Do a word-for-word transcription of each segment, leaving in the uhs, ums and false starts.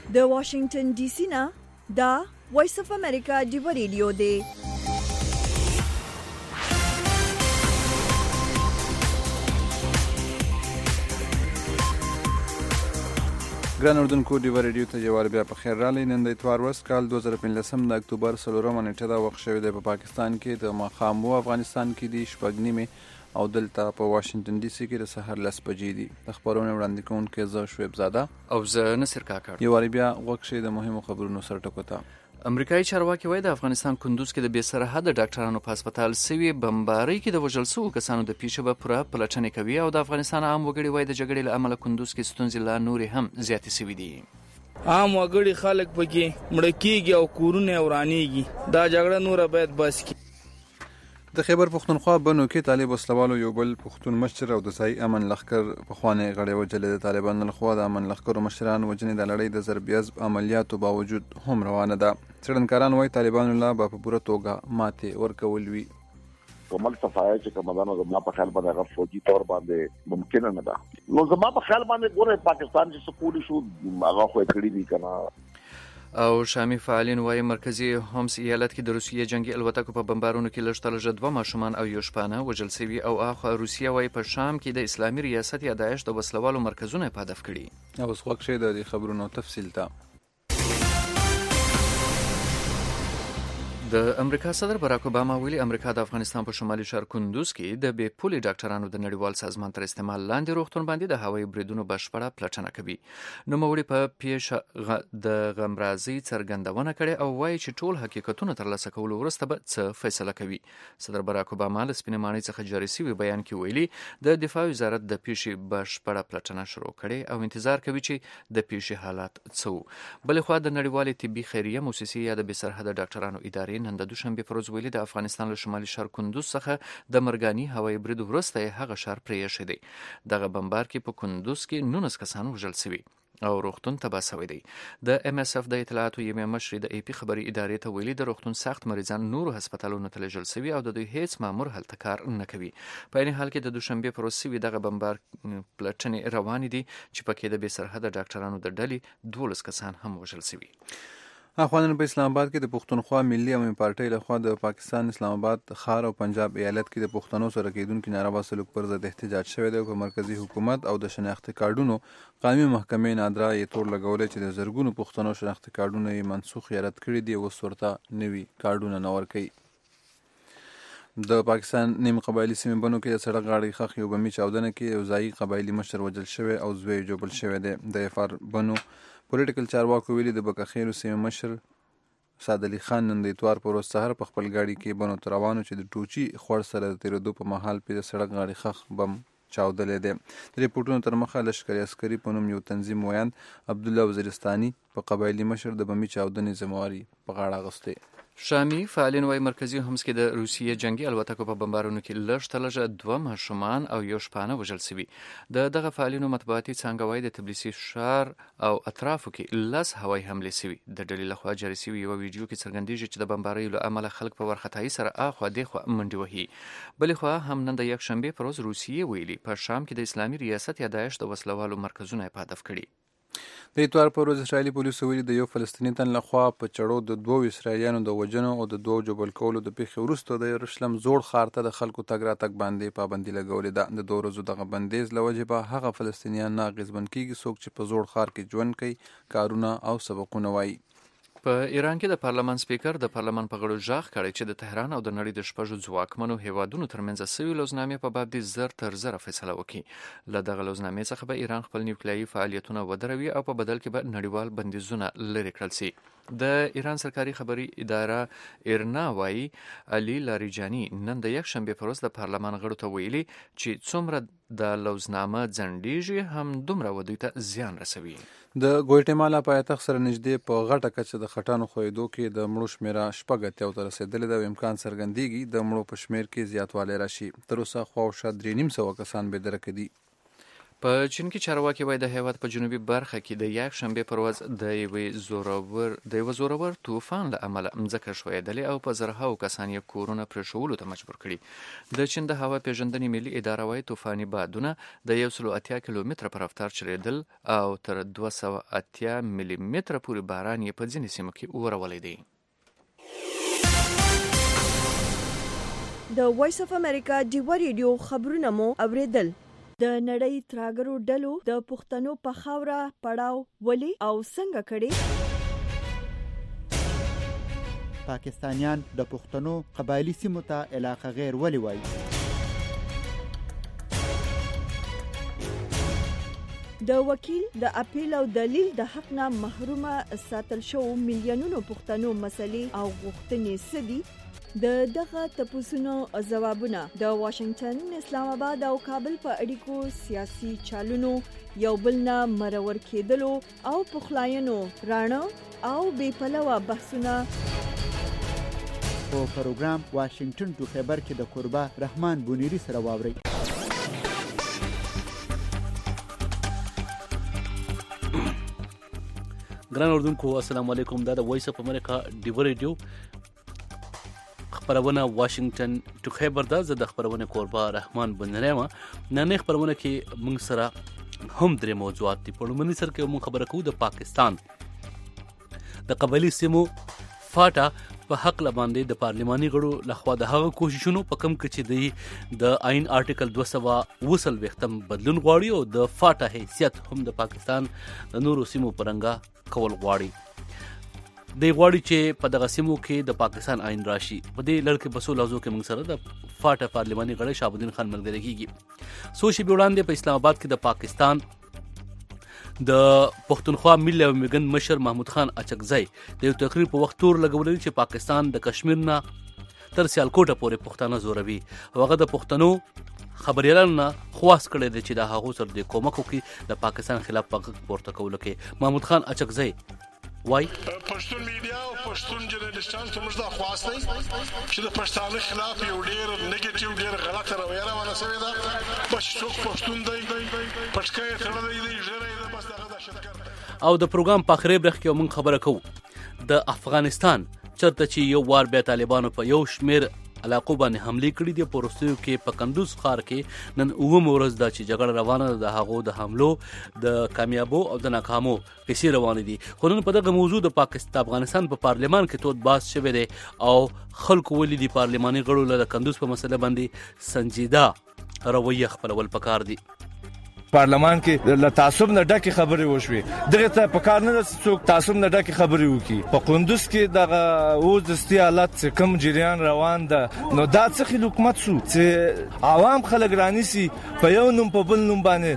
د واشنگټن ډي سي نه دا وایس اف امریکا دی ریډیو دی. ګران اردوونکو ډیوه ریډیو ته جوار بیا په خیر رالی. نن د اتوار ورځ کال دوه زره پنځلسم د اکتوبر څلورمه نیټه دا وخت شوی دی په پاکستان کې د ماښام و افغانستان کې دی شپږ نیمې او دلته په واشنگټن ډي سي کې د سهار لس بجې دي. د خبرونو وړاندې کوونکی زه شعیب زاده او زه نصر کاکړ. یو وارې بیا غوږ شئ د مهمو خبرونو سرټکو ته. امریکایي چارواکي وایي د افغانستان کندوز کې د بې سرحده ډاکټرانو په هسپتال سوي بمبارۍ کې د وژل شوو کسانو د پیښې به پوره پلټنې کوي او د افغانستان عام وګړي وایي د جګړې له امله کندوز کې ستونزې لا نورې هم زیاتې شوي دي. عام وګړي خلک پکې مړه کېږي او کورونه ورانېږي. دا جګړه نوره باید بس کړي. د خیبر پښتونخوا بنو کې طالب وسلوالو یو بل پښتون مشر او د ځایي امن لښکر پخوانی غړی وجلې. د طالبانو لخوا د امن لښکرو مشران وژنې د لړۍ د ضربیازب عملیاتو باوجود هم روانه ده. څېړنکاران وایي طالبانو لا به په پوره توګه ماتې ورکول وي. کومل صفایه چې کومدانو زما په خیال باندې هغه فوجي تور باندې ممکن نه ده. نو زما په خیال باندې ګوره پاکستان چې سپولی شو هغه خو کړی دي کنه. او شامي فعالین وایي مرکزي هومس ایالت کې د روسیې جنگي الوتکو په بمبارونو کې لږ تر لږه دوه ماشومان او یو شپانه وژل شوي او اخوا روسیه وایي په شام کې د اسلامي ریاست یا داعش د وسلوالو مرکزونه په هدف کړي. اوس غوږ شئ د دې خبرونو تفصیل ته. د امریکا صدر باراک اوباما ویلي امریکا د افغانستان په شمالي ښار کندوز کې د بې پولې ډاکټرانو د نړیوال سازمان تر استعمال لاندې روغتون باندې د هوایي بریدونو بشپړه پلټنه کوي. نوموړي په پیښه غ... د غمرازۍ څرګندونه کړې او وایي چې ټول حقیقتونه ترلاسه کولو وروسته به څه فیصله کوي. صدر باراک اوباما له سپینې ماڼۍ څخه جاري شوي بیان کې ویلي د دفاع وزارت د پیښې بشپړه پلټنه شروع کړې او انتظار کوي چې د پیښې حالات څه وو. بلې خوا د نړیوالې طبي خیریه موسسې یا د بې سرحده ډاکټرانو ادارې نن د دوشنبې پر ورځ ویلي د افغانستان له شمالي ښار کندوز څخه د مرګاني هوایي برید وروسته یې هغه ښار پرې ایښی دی. دغه بمبار کې په کندوز کې نولس کسان وژل شوي او روغتون تباه شوی دی. د ام اس اف د اطلاعاتو یوې مشرې د ای پی خبري ادارې ته ویلي د روغتون سخت مریضان نورو هسپتالونو ته لیږل شوي او د دوی هیڅ مامور هلته کار نه کوي. په عین حال کې د دوشنبې پر ورځ شوي دغه بمبار پلټنې روانې دي چې پکې د بې سرحده ډاکټرانو د ډلې دولس کسان هم وژل شوي. اخوانن په اسلام آباد کې د پښتونخوا ملي عوامي پارټۍ لخوا د پاکستان اسلام آباد ښار او پنجاب ایالت کې د پښتنو سره کېدونکي ناروا سلوک پر ضد احتجاج شوی دی. په مرکزی حکومت او د شناختي کارډونو قانوني محکمې نادرا یې تور لګولی چې د زرګونو پښتنو شناختي کارډونه یې منسوخ یا رد کړي دي او اوس ورته نوي کارډونه نه ورکوي. د پاکستان نیم قبایلي سیمې بنو کې د سړک غاړې ښخ یو بمي چاودنه کې یو ځایي قبایلي مشر وژل شوی او زوی یې ژوبل شوی دی. د اف آر بنو پولیټیکل چارواکو ویلي د بکخیلو سیمې مشر سعد علي خان نن د اتوار پر ورځ سهار په خپل ګاډي کې بنو ته روانو چې د ټوچي خوړ سره د تېرېدو په مهال پې د سړک غاړې ښخ بم چاودلی دی. د ریپورټونو تر مخه لښکري عسکري په نوم یو تنظیم ویاند عبدالله وزیرستاني په قبایلي مشر د بمي چاودنې ذمهواري په غاړه اخیستی. شامي فعالین وایي مرکزي هومس کې د روسیې جنگي الوتکو په بمبارونو کې لږ تر لږه دوه ماشومان او یو شپانه وژل شوي. د دغه فعالینو مطبوعاتي څانګه وایي د تبلیسي ښار او اطرافو کې لس هوایي حملې شوي. د ډلې لخوا جاري شوي یوه ویډیو کې څرګندېږي چې د بمباریو له امله خلک په وارخطایي سره اخوا دېخوا منډې وهي. بلې خوا هم نن د یکشنبې پر ورځ روسیې ویلي په شام کې د اسلامي ریاست یا داعش د وسلوالو مرکزونه یې په هدف کړي. د اتوار پر ورځ اسرائیلي پولیسو ویلي د یو فلسطیني تن لخوا په چړو د دوو اسرائیلیانو د وژنو او د دوو ژوبل کولو د پیښې وروسته د یروشلم زوړ ښار ته د خلکو تګ راتګ باندې پابندي لګولې ده. د دوه ورځو دغه بندیز له وجې به هغه فلسطینیان نه اغېزمن کېږي څوک چې په زوړ ښار کې ژوند کوي، کارونه او سبقونه وایي. په ایران کې د پارلمان سپیکر د پارلمان په غړو ژغ کړی چې د تهران او د نړۍ د شپږو ځواکمنو هیوادونو ترمنځ سوي لوزنامې په باب دې زر تر زره فیصله وکړي. له دغه لوزنامې څخه به ایران خپل نیوکلیایي فعالیتونه ودروي او په بدل کې به نړیوال بندیزونه لرې کړل شي. د ایران سرکاري خبري اداره ایرنا وایي علي لاریجاني نن د یکشنبې پر ورځ د پارلمان غړو ته ویلي چې څومره د لوزنامه ځنډیږي هم دومره و دوی ته زیان رسوي. د ګویټمالا پایتخت سره نږدې په غټه کچه د خټانو ښویېدو کې د مړو شمېره شپږ اتیاو ته رسېدلې ده او امکان څرګندېږي د مړو په شمېر کې زیاتوالی راشي. تر اوسه خواوشا درې نیم سوه کسان بېدرکه دي. په چین کې چارواکي وایي د هیواد په جنوبي برخه کې د یک شنبه پر ورځ د یوې زورور د یو زورور طوفان له امله مځکه ښویېدلې او په زرهاو کسان یې کورونه پرېښولو ته مجبور کړي. د چین د هوا پیژندنې ملي اداره وایي طوفاني بادونه د یو سلو اتیا کیلومتره په رفتار چلیدل او تر دوه سوه اتیا ملي متره پورې باران یې په ځینې سیمو کې ورولی دی. د وایس اف امریکا ډیوه ریډیو خبرونه مو اوریدل. د نړۍ تراګرو ډلو د پښتنو په خاوره پړاو ولې او څنګه کړي؟ پاکستانیان د پښتنو قبایلی سیمو ته علاقه غیر ولې وایي؟ د وکیل د اپیل او دلیل د حق نه محرومه ساتل شو میلیونونو پښتنو مسلې او غوښتنې سدي؟ د دغه تپوسونو ځوابونه د واشنگټن، اسلام آباد او کابل په اړیکو سیاسي چالونو یو بل نه مرور کېدلو او پخلاینو راڼه او بې پلوه بحثونه په پروګرام واشنگټن ټو خیبر کې د قربا رحمان بونیری سره واورئ. ګران اردوونکو السلام علیکم. دا د وایس اف امریکا ډیوه ریډیو خبرونه واشنگټن ټو خیبر ده. زه د خبرونه قربا رحمان بونیری یم. نن خبرونه کې موږ سره هم درې موضوعات دي. په لومړي سر کې موږ خبره کوو د پاکستان د قبایلی سیمو فاټا په حق باندې د پارلماني غړو لخوا د هغه کوششونو په کم کې چې د آئین آرټیکل دوه سوه اووه څلوېښتم بدلون غواړي او د فاټا حیثیت هم د پاکستان د نورو سیمو پرنګه کول غواړي. دی غواړي چې په دغه سیمو کې د پاکستان آئین راشي. په دې لړ کې په څو لحظو کې موږ سره د فاټا پارلماني غړی شهابالدین خان ملګری کیږي. څو شېبې وړاندې په اسلام آباد کې د پاکستان د پښتونخوا ملي او میګن مشر محمود خان اچکزی د یو تقریر په وخت تور لګولی چې پاکستان د کشمیر نه تر سیالکوټه پورې پښتانه زوروي. هغه د پښتنو خبريالانو نه خواست کړی دی چې د هغو سره د کومک وکړي د پاکستان خلاف په غږ پورته کولو کې. محمود خان اچکزی وای پښتون میډیا او پښتون جرنالستان ته موږ دا خواست دی چې د پښتانه خلاف یو ډیر نیگیټیو ډیر غلطه رویه روانه شوې ده. بس څوک پښتون دی پښتکه یې تړلی دی ژړی ده بس دغه دهشتګرد. او د پروګرام په آخري برخه کې موږ خبره کوو د افغانستان چرته چې یو وار بیا طالبانو په یو شمیر علاقو باندې حملې کړي دي. په وروستیو کې په کندوز ښار کې نن اوومه ورځ ده چې جګړه روانه ده. د هغو د حملو د کامیابو او د ناکامو کیسې روانې دي. خو نن په دغه موضوع د پاکستان افغانستان په پارلمان کې تود بحث شوی دی او خلکو ولې دي پارلماني غړو له کندوز په مسله باندې سنجیده رویه خپلول پکار دي. پارلمان کې له تعصب نه ډکه خبرې وشوي. دغه ته په کار نه څوک تعصب نه ډکه خبرې وکي. په قندوز کې دغه اوس د استیالات کم جریان روان ده. نو دا څه حکومت شو چې عوام خلک رانیسي په یو نوم په بل نوم باندې.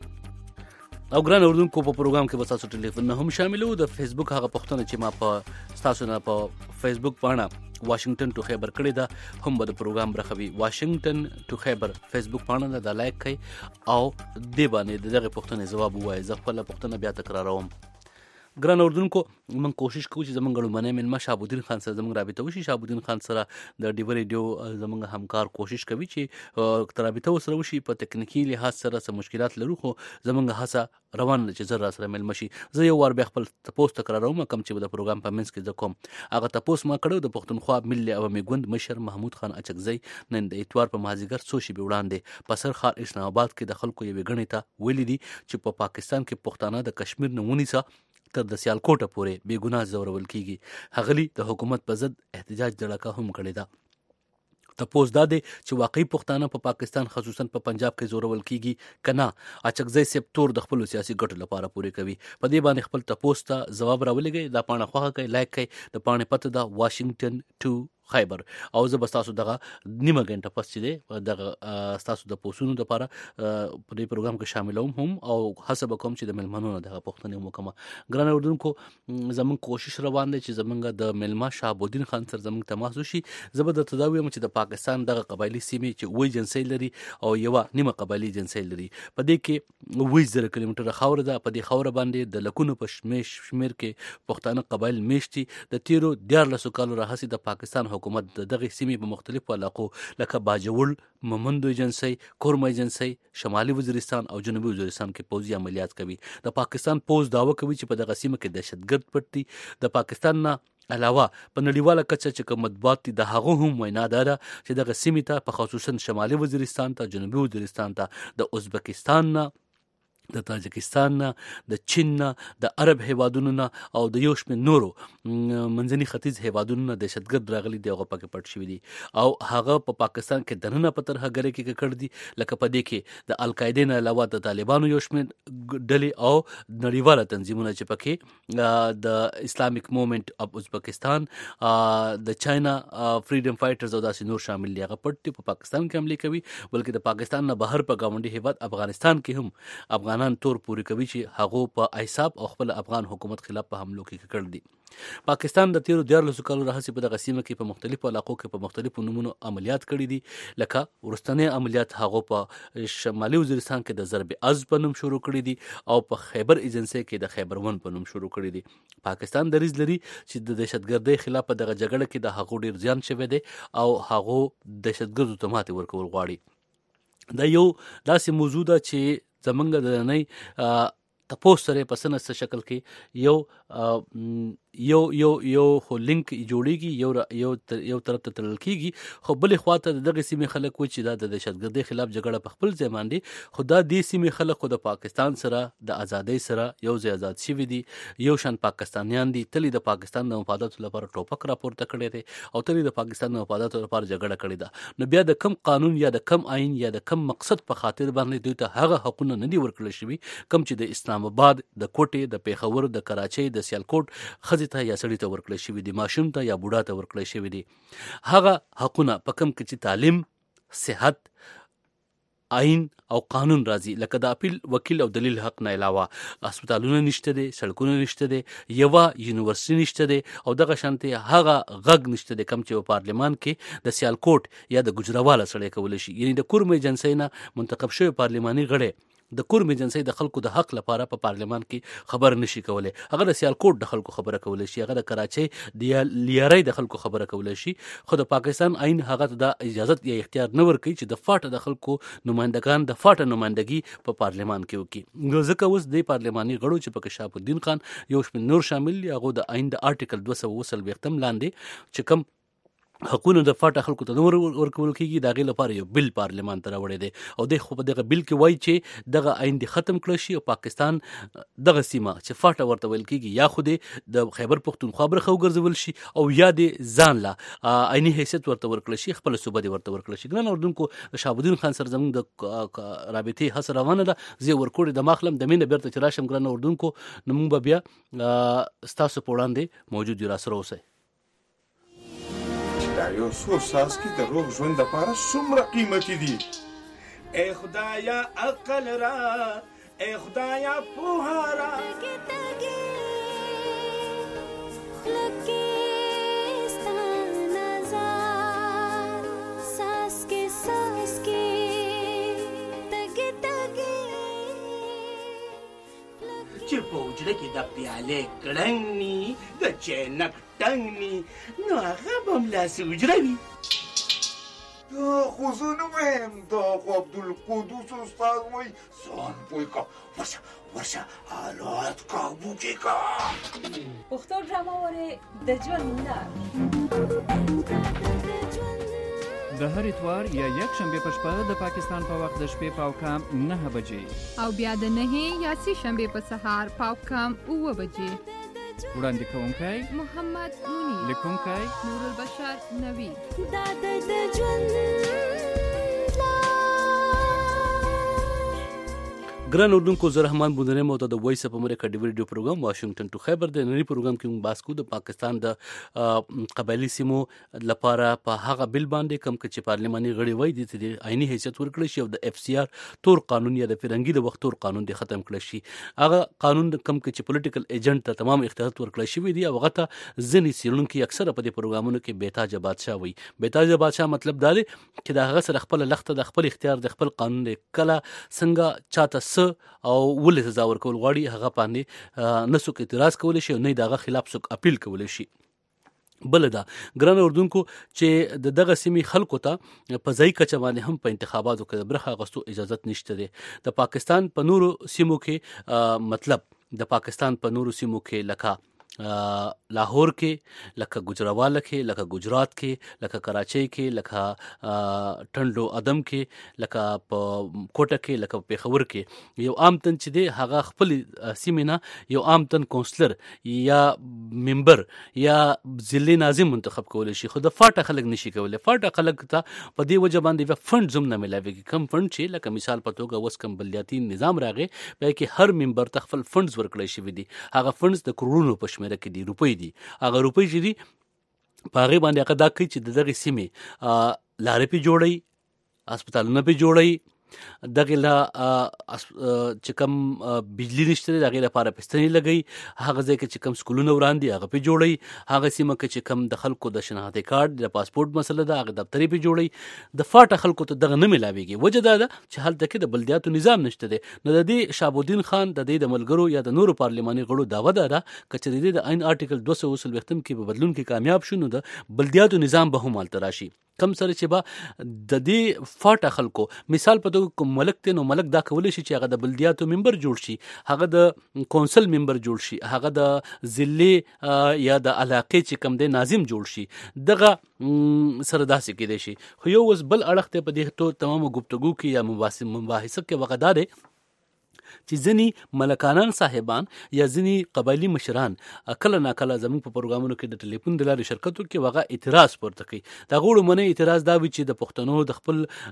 او ګران اردوونکو په پروګرام کې به تاسو ټلیفون هم شاملو. د فیسبوک هغه پوښتنه چې ما په تاسو نه په فیسبوک باندې واشنگټن ټو خیبر کړی دا هم به د پروګرام برخوي. واشنگټن ټو خیبر فیسبوک باندې دا لایک کړئ او دې باندې دغه پوښتنې جواب ووایي. زه خپل پوښتنه بیا تکراروم. ګران اردوونکو موږ کوشش کوو چې زمونږ لومړنی مېلمه شهابالدین خان سره زموږ رابطه وشي. شهابالدین خان سره د ډیوه ریډیو زموږ همکار کوشش کوي چې رابطه ورسره وشي. په تکنیکي لحاظ سره څه مشکلات لرو خو زموږ هڅه روانه ده چې زر را سره مېلمه شي. زه یو وار بیا خپل تپوس تکراروم کوم چې د پروګرام په منځ کې زه کوم. هغه تپوس ما کړو د پښتونخوا ملي عوامي ګوند مشر محمود خان اچکزی نن د اتوار په مازیګر څو شېبې وړاندې په سر ښار اسلام آباد کې د خلکو یوې ګڼې ته ویلي دي چې په پاکستان کې پښتانه د کشمیر نه ونیسه تر د سیالکوټه پورې بې ګناه ځورول کیږي. هغلی د حکومت په ضد احتجاج دړکه هم کړې ده. تپوس دا دی چې واقعي پښتانه په پاکستان خصوصا په پنجاب کې زورول کیږي کنه. اچکزی سپ تور د خپل سیاسي ګټو لپاره پوره کوي. په دې باندې خپل تپوس ته جواب راولېږي. دا پاڼه خوښه کوي لایک کوي. د پاڼې پته دا واشنگټن ټو خیبر او زه به تاسو دغه نیمه غنټه پس چې دی دغه تاسو د پوسونو لپاره په دې پروګرام کې شاملوم هم او حسب کوم چې د ملمنو دغه پوښتنې وکړم. ګران اردوونکو زمون کوشش روان دی چې زمونږ د ملما شهابالدین خان سره زمونږ تماس وشي. زه به د تداوی چې د پاکستان دغه قبایلی سیمې چې وې جنسي لري او یو نیمه قبایلی جنسي لري. په دې کې وې زره کیلومتره خاور ده. په دې خاور باندې د لکونو په شمیر کې پښتانه قبایل میشتي. د تیرو دیارلسو کالو راهسي د پاکستان حکومت دغه سیمې په مختلفو علاقو لکه باجوړ، ممندو ایجنسۍ، کورما ایجنسۍ، شمالي وزیرستان او جنوبي وزیرستان کې پوځي عملیات کوي. د پاکستان پوځ دعوه کوي چې په دغه سیمه کې دهشتګرد پټ دي. د پاکستان نه علاوه په نړیواله کچه چې کوم مطبوعات دي د هغه هم وینا ده چې دغه سیمې ته په خصوصا شمالي وزیرستان ته، جنوبي وزیرستان ته، د ازبکستان نه، د تاجکستان نه، د چین نه، د عرب هیوادونو نه او د یو شمېر نورو منځني ختیځ هیوادونو نه دهشتګرد راغلي دي، هغه پکې پټ شوي دي او هغه په پا پاکستان کې دننه په ترهګرۍ کې ککړ دي. لکه په دې کې د القاعدې نه علاوه د طالبانو یو شمېر ډلې او نړیواله تنظیمونه چې پکې د اسلامیک موومنټ اف ازبکستان، د چاینا فریډم فایټرز او داسې نور شامل دي. هغه پټ دي، په پاکستان کې حملې کوي، بلکې د پاکستان نه بهر په ګاونډي هیواد افغانستان کې هم افغان نن تور پوری کوي چې هغه په ایساب او خپل افغان حکومت خلاف په حملو کې کړل دي. پاکستان د تیرو دیارلسو کالو راهیسې په دغه سیمه کې په مختلفو علاقو کې په مختلفو نمونو عملیات کړي دي. لکه وروستنی عملیات هغه په شمالي وزیرستان کې د ضرب از په نوم شروع کړي دي او په خیبر ایجنسۍ کې د خیبر ون په نوم شروع کړي دي. پاکستان دریځ لري چې د دهشتګردۍ خلاف په دغه جګړه کې د هغو ډیر زیان شوی دی او هغو دهشتګردو ته ماتې ورکول غواړي. دا یو داسې موضوع ده چې زمونږ د نړۍ تپوس سره په سنسته شکل کې یو یو یو یو خو لینک جوړیږي، یو یو یو طرف ته تړل کیږي، خو بلې خواته دغه سیمې خلک وایي چې دا د دهشتګردۍ خلاف جګړه په خپل ځای باندې، خو دا دې سیمې خلک خو د پاکستان سره د ازادۍ سره یو ځای آزاد شوي دي، یو شان پاکستانیان دي، تل د پاکستان د مفاداتو لپاره ټوپک راپورته کړی دی او تل د پاکستان د مفاداتو لپاره جګړه کړې ده. نو بیا د کم قانون یا د کم آئین یا د کم مقصد په خاطر باندې دوی ته هغه حقونه نه دي ورکړل شوي کم چې د اسلام آباد، د کوټې، د پیښور، د کراچۍ، د سیالکوټ ښځې ته یا سړي ته ورکړل شوي دي، ماشوم ته یا بوډا ته ورکړل شوي دي. هغه حقونه په کم کې چې تعلیم، صحت، آئین او قانون راځي، لکه د اپیل، وکیل او دلیل حق نه علاوه هسپتالونه نشته دي، سړکونه نشته دي، یوه یونیورسيټي نشته دي او دغه شانتې هغه غږ نشته دي کم چې په پارلیمان کې د سیالکوټ یا د ګجراواله سړی کولی شي. یعنی د کورم ایجنسۍ نه منتخب شوی پارلیماني غړی د کورم ایجنسۍ د خلکو د حق لپاره په پارلیمان کې خبر نشي کولی. هغه د سیالکوټ د خلکو خبره کولی شي، هغه د کراچۍ د لیارۍ د خلکو خبره کولی شي، خو د پاکستان آئین هغه ته د اجازت یا اختیار نه ورکوي چې د فاټه د خلکو نمائندگان د فاټه نمائندګي په پارلیمان کې وکړي. نو ځکه اوس د پارلیماني غړو چې پکې شهاب الدین خان یو شمېر نور شامل دي، هغه د آئین د آرټیکل دوه سوه اووه څلوېښتم لاندې چې کوم حقونه د فاټه خلکو ته نه ورکول کېږي، د هغې لپاره یو بل پارلیمان ته راوړی دی او دی خو په دغه بل کې وایي چې دغه آئین دې ختم کړی شي او پاکستان دغه سیمه چې فاټه ورته ویل کېږي یا خو دې د خیبر پښتونخوا برخه وګرځول شي او یا دې ځان له آئیني حیثیت ورته ورکړی شي، خپله صوبه دې ورته ورکړی شي. ګران اردونکو، د شهاب الدین خان سره زموږ د رابطې هڅه روانه ده، زه ورکوړې د ماخلم د مینه بیرته چې راشم. ګران اردونکو، نو موږ به بیا ستاسو په وړاندې موجود یو، راسره اوسئ. دا یو څو څاڅکي د روغ ژوند لپاره څومره قیمتي دي. ای خدایا عقل را، ای خدایا پوهه را. چې په حجره کې د پیالې کړنګ ني، د چینک ټنګ ني، نو هغه به هم لاسې حجره وي. دا خو زه نه وایم، دا خو عبدالقدوس استاد وایي. ځان پوه که، ورشه ورشه حالات کابو کې که. پښتو ډرامه وارې د ژوند لار د هر اتوار یا یک شنبه په شپه د پاکستان په وخت د شپې پاو کام نه بجې او بیا د نه یا سی شنبه په سهار پاو کام اوه بجې. وړاندې کوونکی محمد مونی، لیکونکی نور البشر نوید. دا د ژوند ګران اردوونکو، زه رحمان بودنیم او د وایس اف امریکا ډیوی ریډیو پروګرام واشنگټن ټو خیبر د نړۍ پروګرام کې موږ بحث کوو د پاکستان د قبایلي سیمو لپاره په هغه بل باندې کوم چې پارلماني غړي وایي د دې آئیني حیثیت ورکړی شي او د اف سی آر تور قانون یا د فرنګي د وخت تور قانون دی ختم کړی شي. هغه قانون کوم چې پولیټیکل ایجنټ ته تمام اختیارات ورکړی شوی دی او هغه ته ځینې څېړونکي اکثره په دې پروګرامونو کې بیتاجه بادشاه وایي. بیتاجه بادشاه مطلب دا دی چې د هغه سره خپل لخته د خپل اختیار د خپل قانون دی، کله څنګه چاته او ولې سزا ورکول غواړي هغه باندې نه څوک اعتراض کولی شي او نه د هغه خلاف څوک اپیل کولی شي. بل دا ګران اردوونکو چې د دغه سیمې خلکو ته په ځای کچه باندې هم په انتخاباتو کې برخه اخیستو اجازه نشته دی. د پاکستان په نورو سیمو کې مطلب د پاکستان په نورو سیمو کې لکه لاهور کې، لکه ګجراواله کې، لکه گجرات کې، لکه کراچۍ کې، لکه ټنډو ادم کې، لکه په کوټه کې، لکه په پېښور کې یو عام تن چې دی هغه خپل سیمې نه یو عام تن کونسلر یا ممبر یا ضلع ناظم منتخب کولی شي، خو د فاټه خلک نشي کولی. فاټه خلک ته په دې وجه باندې فند زم نه ملاويږي. کم فند چې لکه مثال په توګه وس کم بلدیاتي نظام راغی په کې هر ممبر ته خپل فندز ورکړی شوی دي. هغه فندز د کرونو په شمېره کې دي، روپۍ دي. هغه روپۍ چې دي په هغې باندې هغه دا کوي چې د دغې سیمې لارې پې جوړوي، هسپتالونه پې جوړوي، دغه لا چې کوم بجلی نشته د هغې لپاره پستنې لګوي، هغه ځای کې چې کوم سکولونه وران دي هغه پې جوړوي، هغه سیمه کې چې کوم د خلکو د شناختي کارت د پاسپورت مسله ده هغه دفترې پې جوړوي. د فاټه خلکو ته دغه نه ملاویږي. وجه دا ده چې هلته کې د بلدیاتو نظام نشته دی. نو د دې شهابالدین خان د دې د ملګرو یا د نورو پارلماني غړو دعوه دا ده که چېرې د عین آرټیکل دوه سوه څلوېښتم کې په بدلون کې کامیاب شو نو د بلدیاتو نظام به هم هلته راشي. کم سره چې به د دې فاټه خلکو مثال په توګه کوم ملک دی نو ملک دا کولی شي چې هغه د بلدیاتو ممبر جوړ شي، هغه د کونسل ممبر جوړ شي، هغه د ضلع یا د علاقې چې کم دی ناظم جوړ شي. دغه سره داسې کېدی شي. خو یو اوس بل اړخ دی په دې تمامو گفتگو کې یا مباحثه کې وغه دا دی چې ځینې ملکانان صاحبان یا ځینې قبایلي مشران کله ناکله زموږ په پروګرامونو کې د ټلیفون د لارې شرکت وکړي وغه اعتراض پورته کوي. د هغو لومړنی اعتراض دا وي چې د پښتنو د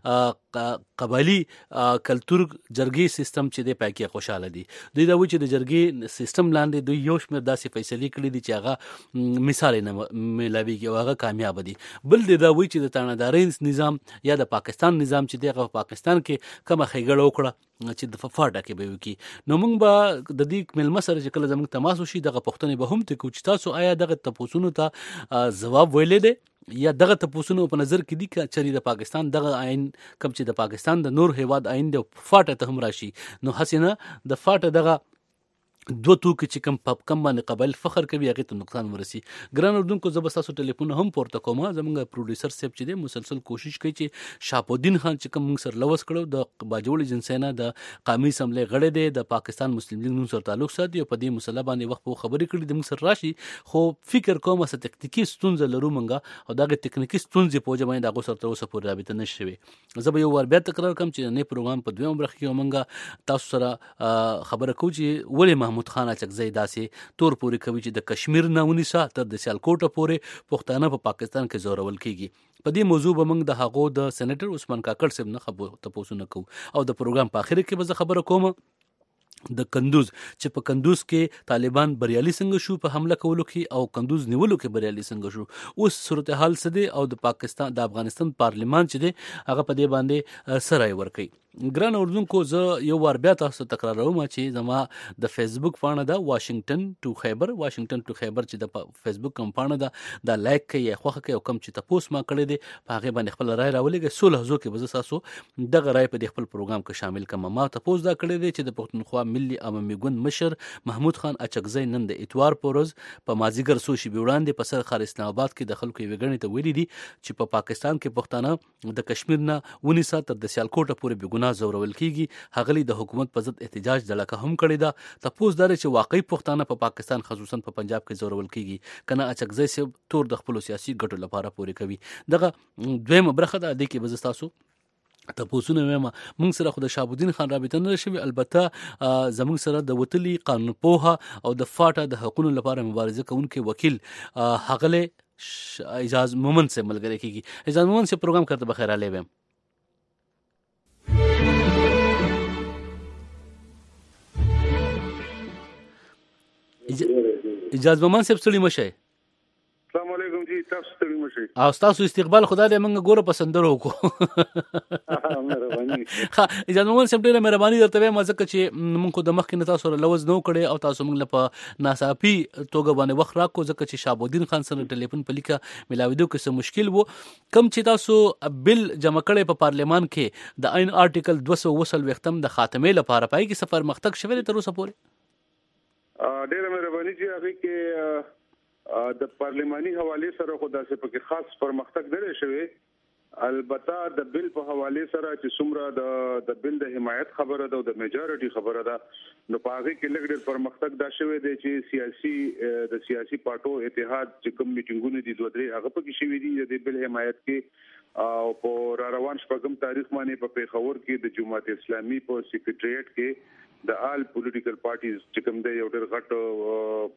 خپل قبایلي کلتور جرګې سیستم چې دی په کې خوشحاله دي. دوی دا وایي چې د جرګې سیستم لاندې دوی یو شمېر داسې فیصلې کړي دي چې هغه مثال یې نه میلاویږي او هغه کامیابه دي. بل دی دا وایي چې د تاڼهدارۍ نظام یا د پاکستان نظام چې دی هغه په پاکستان کې کومه ښېګړه وکړه چې د فاټه کې به وکړي. نو موږ به د دې مېلمه سره چې کله زموږ تماس وشي دغه پوښتنې به هم تکو چې تاسو آیا دغه تپوسونو ته ځواب ویلی دی یا دغه تپوسونو په نظر کې دي که چېرې د پاکستان دغه آئین کوم چې د پاکستان د نور هیواد آئین دی فاټه ته هم راشي نو هسې نه د فاټه دغه دوه توکي چې کوم په کم باندې قبایل فخر کوي هغې ته نقصان ورسي. ګران اردوونکو زه به ستاسو ټلیفون هم پورته کوم. زموږ پروډیوسر صاحب چې دی مسلسل کوشش کوي چې شهابالدین خان چې کوم موږ سره لوس کړو د باجوړ جنسۍ نه د قومي اسمبلۍ غړی دی د پاکستان مسلم لیګ نوم سره تعلق ساتي او په دې مسله باندې وخت په خبرې کړي د موږ سره راشي. خو فکر کوم څه تکنیکي ستونزه لرو موږ او دغه تکنیکي ستونزې په وجه باندې هغو سره تر اوسه پورې رابطه نه شوې. زه به یو وار بیا تکرار کوم چې نې پروګرام په دویمه برخه کې موږ تاسو سره خبره کوو چې ولې محمود خان اچکزی داسې تور پورې کوي چې د کشمیر نه ونیسه تر د سیالکوټه پورې پښتانه په پاکستان کې زورول کیږي. په دې موضوع به موږ د هغو د سېنیټر عثمان کاکړ صاحب نه خبرو تپوسونه کوو او د پروګرام په اخر کې به زه خبره کوم د کندوز چې په کندوز کې طالبان بریالي څنګه شو په حمله کولو کې او کندوز نیولو کې بریالي څنګه شو. اوس صورتحال څه دی او د پاکستان د افغانستان پارلیمان چې دی هغه په دې باندې څه رای ورکوي. ګران اردوونکو زه یو وار بیا تاسو تکراروم چې زما د فیسبوک پاڼه ده واشنگټن ټو خیبر واشنگټن ټو خیبر چې د فیسبوک کوم پاڼه ده دا لایک کوي یا خوښه کوي او کوم چې تاسو ما کړی دی په هغې باندې خپل رای راولېږئ. څو لحظو کې به زه تاسو دغه رای په دې خپل پروګرام کې شامل کړم. ما تاسو دا کړی دی چې د پښتونخوا ملي عوامي ګوند مشر محمود خان اچکزی نن د اتوار په ورځ په مازدیګر څو شېبې وړاندې په سر ښار اسلام آباد کې د خلکو یوې ګڼې ته ویلي دي چې په پاکستان کې پښتانه د کشمیر نه ونیسه تر د سیالکوټه پورې بې ګناه زورول کیږي. هغلی د حکومت په ضد احتجاج دلکه هم کړې ده. تپوس دا چې واقعي پښتانه په پاکستان خصوصا په پنجاب کې زورول کیږي کنه اچکزی صاحب تور د خپلو سیاسي ګټو لپاره پورې کوي. دغه دویمه برخه ده دې کې به زه تاسو تپوسونه وایم. موږ سره خو د شهابالدین خان رابطه نه شوې البته زموږ سره د وتلي قانون پوهه او د فاټه د حقونو لپاره مبارزه کوونکی وکیل هغلی اعجاز مومن سے ملګری کیږي. اعجاز مومن سے پروګرام کرته بخیر علی ویم. اجازه مومن صاحب ستړي مشه. السلام علیکم جی تاسو ستړي مشه. او تاسو استقبال خدای دې موږ ګوره پسندرو وکړو. مهرباني. ها اجازه مومن صاحب ډېره مهرباني درته وایم ځکه چې موږ د مخکې نه تاسو سره لوز نو کړی او تاسو موږ له په ناڅاپي توګه باندې وخت راکړو ځکه چې شهابالدین خان سره ټلیفون په لیکه ملاوېدو کې څه مشکل و. کم چې تاسو بل جمع کړی په پارلمان کې د عین آرټیکل دوه سوه اووه څلوېښتم د خاتمې لپاره پای کې څه پرمختګ شوی دی تر اوسه پورې؟ ډېره مهرباني چې هغې کې د پارلماني حواله سره خو داسې پکې خاص پرمختګ نه شوی. البته د بل په حواله سره چې څومره د د بل د حمایت خبره ده او د میجارټي خبره ده نو په هغه کې لږ ډېر پرمختګ دا شوی دی چې سیاسي د سیاسي پارټو اتحاد چې کوم میټینګونه دي دوه درې هغه پکې شوی دي د بل حمایت کې او په را روان شپږم تاریخ باندې په پیښور کې د جماعت اسلامي په سیکریټریټ کې د آل پولیټیکل پارټیز چې کوم دی یو ډېر غټ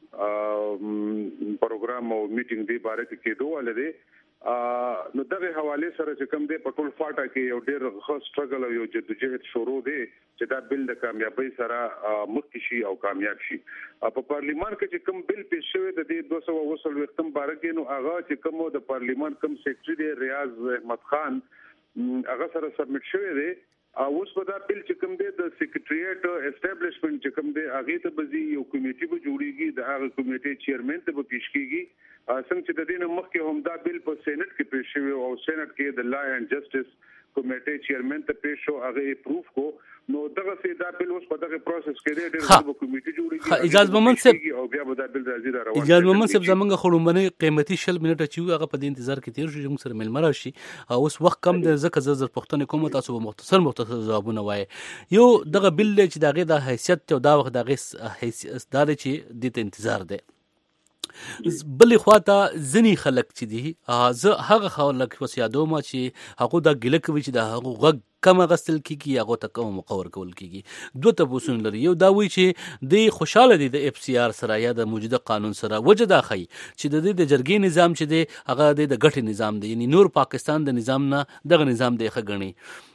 پروګرام او میټینګ دی باره کې کېدو ولې نو دغه حواله سره چې کوم دی په ټول فاټا کې یو ډېر ښه سټرګل او یو جدوجہد شروع دی چې دا بل د کامیابی سره مخکې شي او کامیاب شي. په پارلیمان کې چې کوم بل پیښ شوی د دې دوه سوه اووه څلوېښتم باره کې نو هغه چې کوم د پارلیمان کوم سیکریټري دی ریاض احمد خان هغه سره سبمټ شوی دی. اوس په دا بل چې کوم دی د سیکریټریټ اسټابلیشمنت چې کوم دی هغه ته بزي یو کمیټي به جوړیږي د هغه کمیټي چیرمن ته به پیش کیږي څنګه چې د دې نه مخکې هم دا بل په سېنات کې پیښ شوی او سېنات کې د لا اینڈ جسټس کمیټي چیرمن ته پیښ شو هغه اپروف کو نو دغه سي دا بل اوس په دغه پروسس کې دی د کمیټي جوړیږي. اجازه مومن صاحب او بیا به دا بل راځي را روان اجازه مومن صاحب زمونږ خړومبنه قیمتي شل منټه چې هغه په دې انتظار کې تیر شو چې موږ سره ملمر شي اوس وخت کم د زکه زر پښتنه کوم تاسو مختصر مختصر ځوابونه وای. یو دغه بل چې دغه د حیثیت او دا وخت دغه حیثیت دا چې د انتظار دی. بلې خواته ځینی خلک چې دي زه هغه خلک وسیادوم چې هغه د ګله کوي چې د هغه غږ کم غسل کیږي هغه ته کوم مقور کول کیږي. دوه تاسو لري یو دا وی چې د خوشاله دي د اف سی آر سره یا د موجوده قانون سره وجه دا خي چې د دې د جرګې نظام چې دی هغه د ګټي نظام دی یعنی نور پاکستان د نظام نه دغه نظام دی خګنی.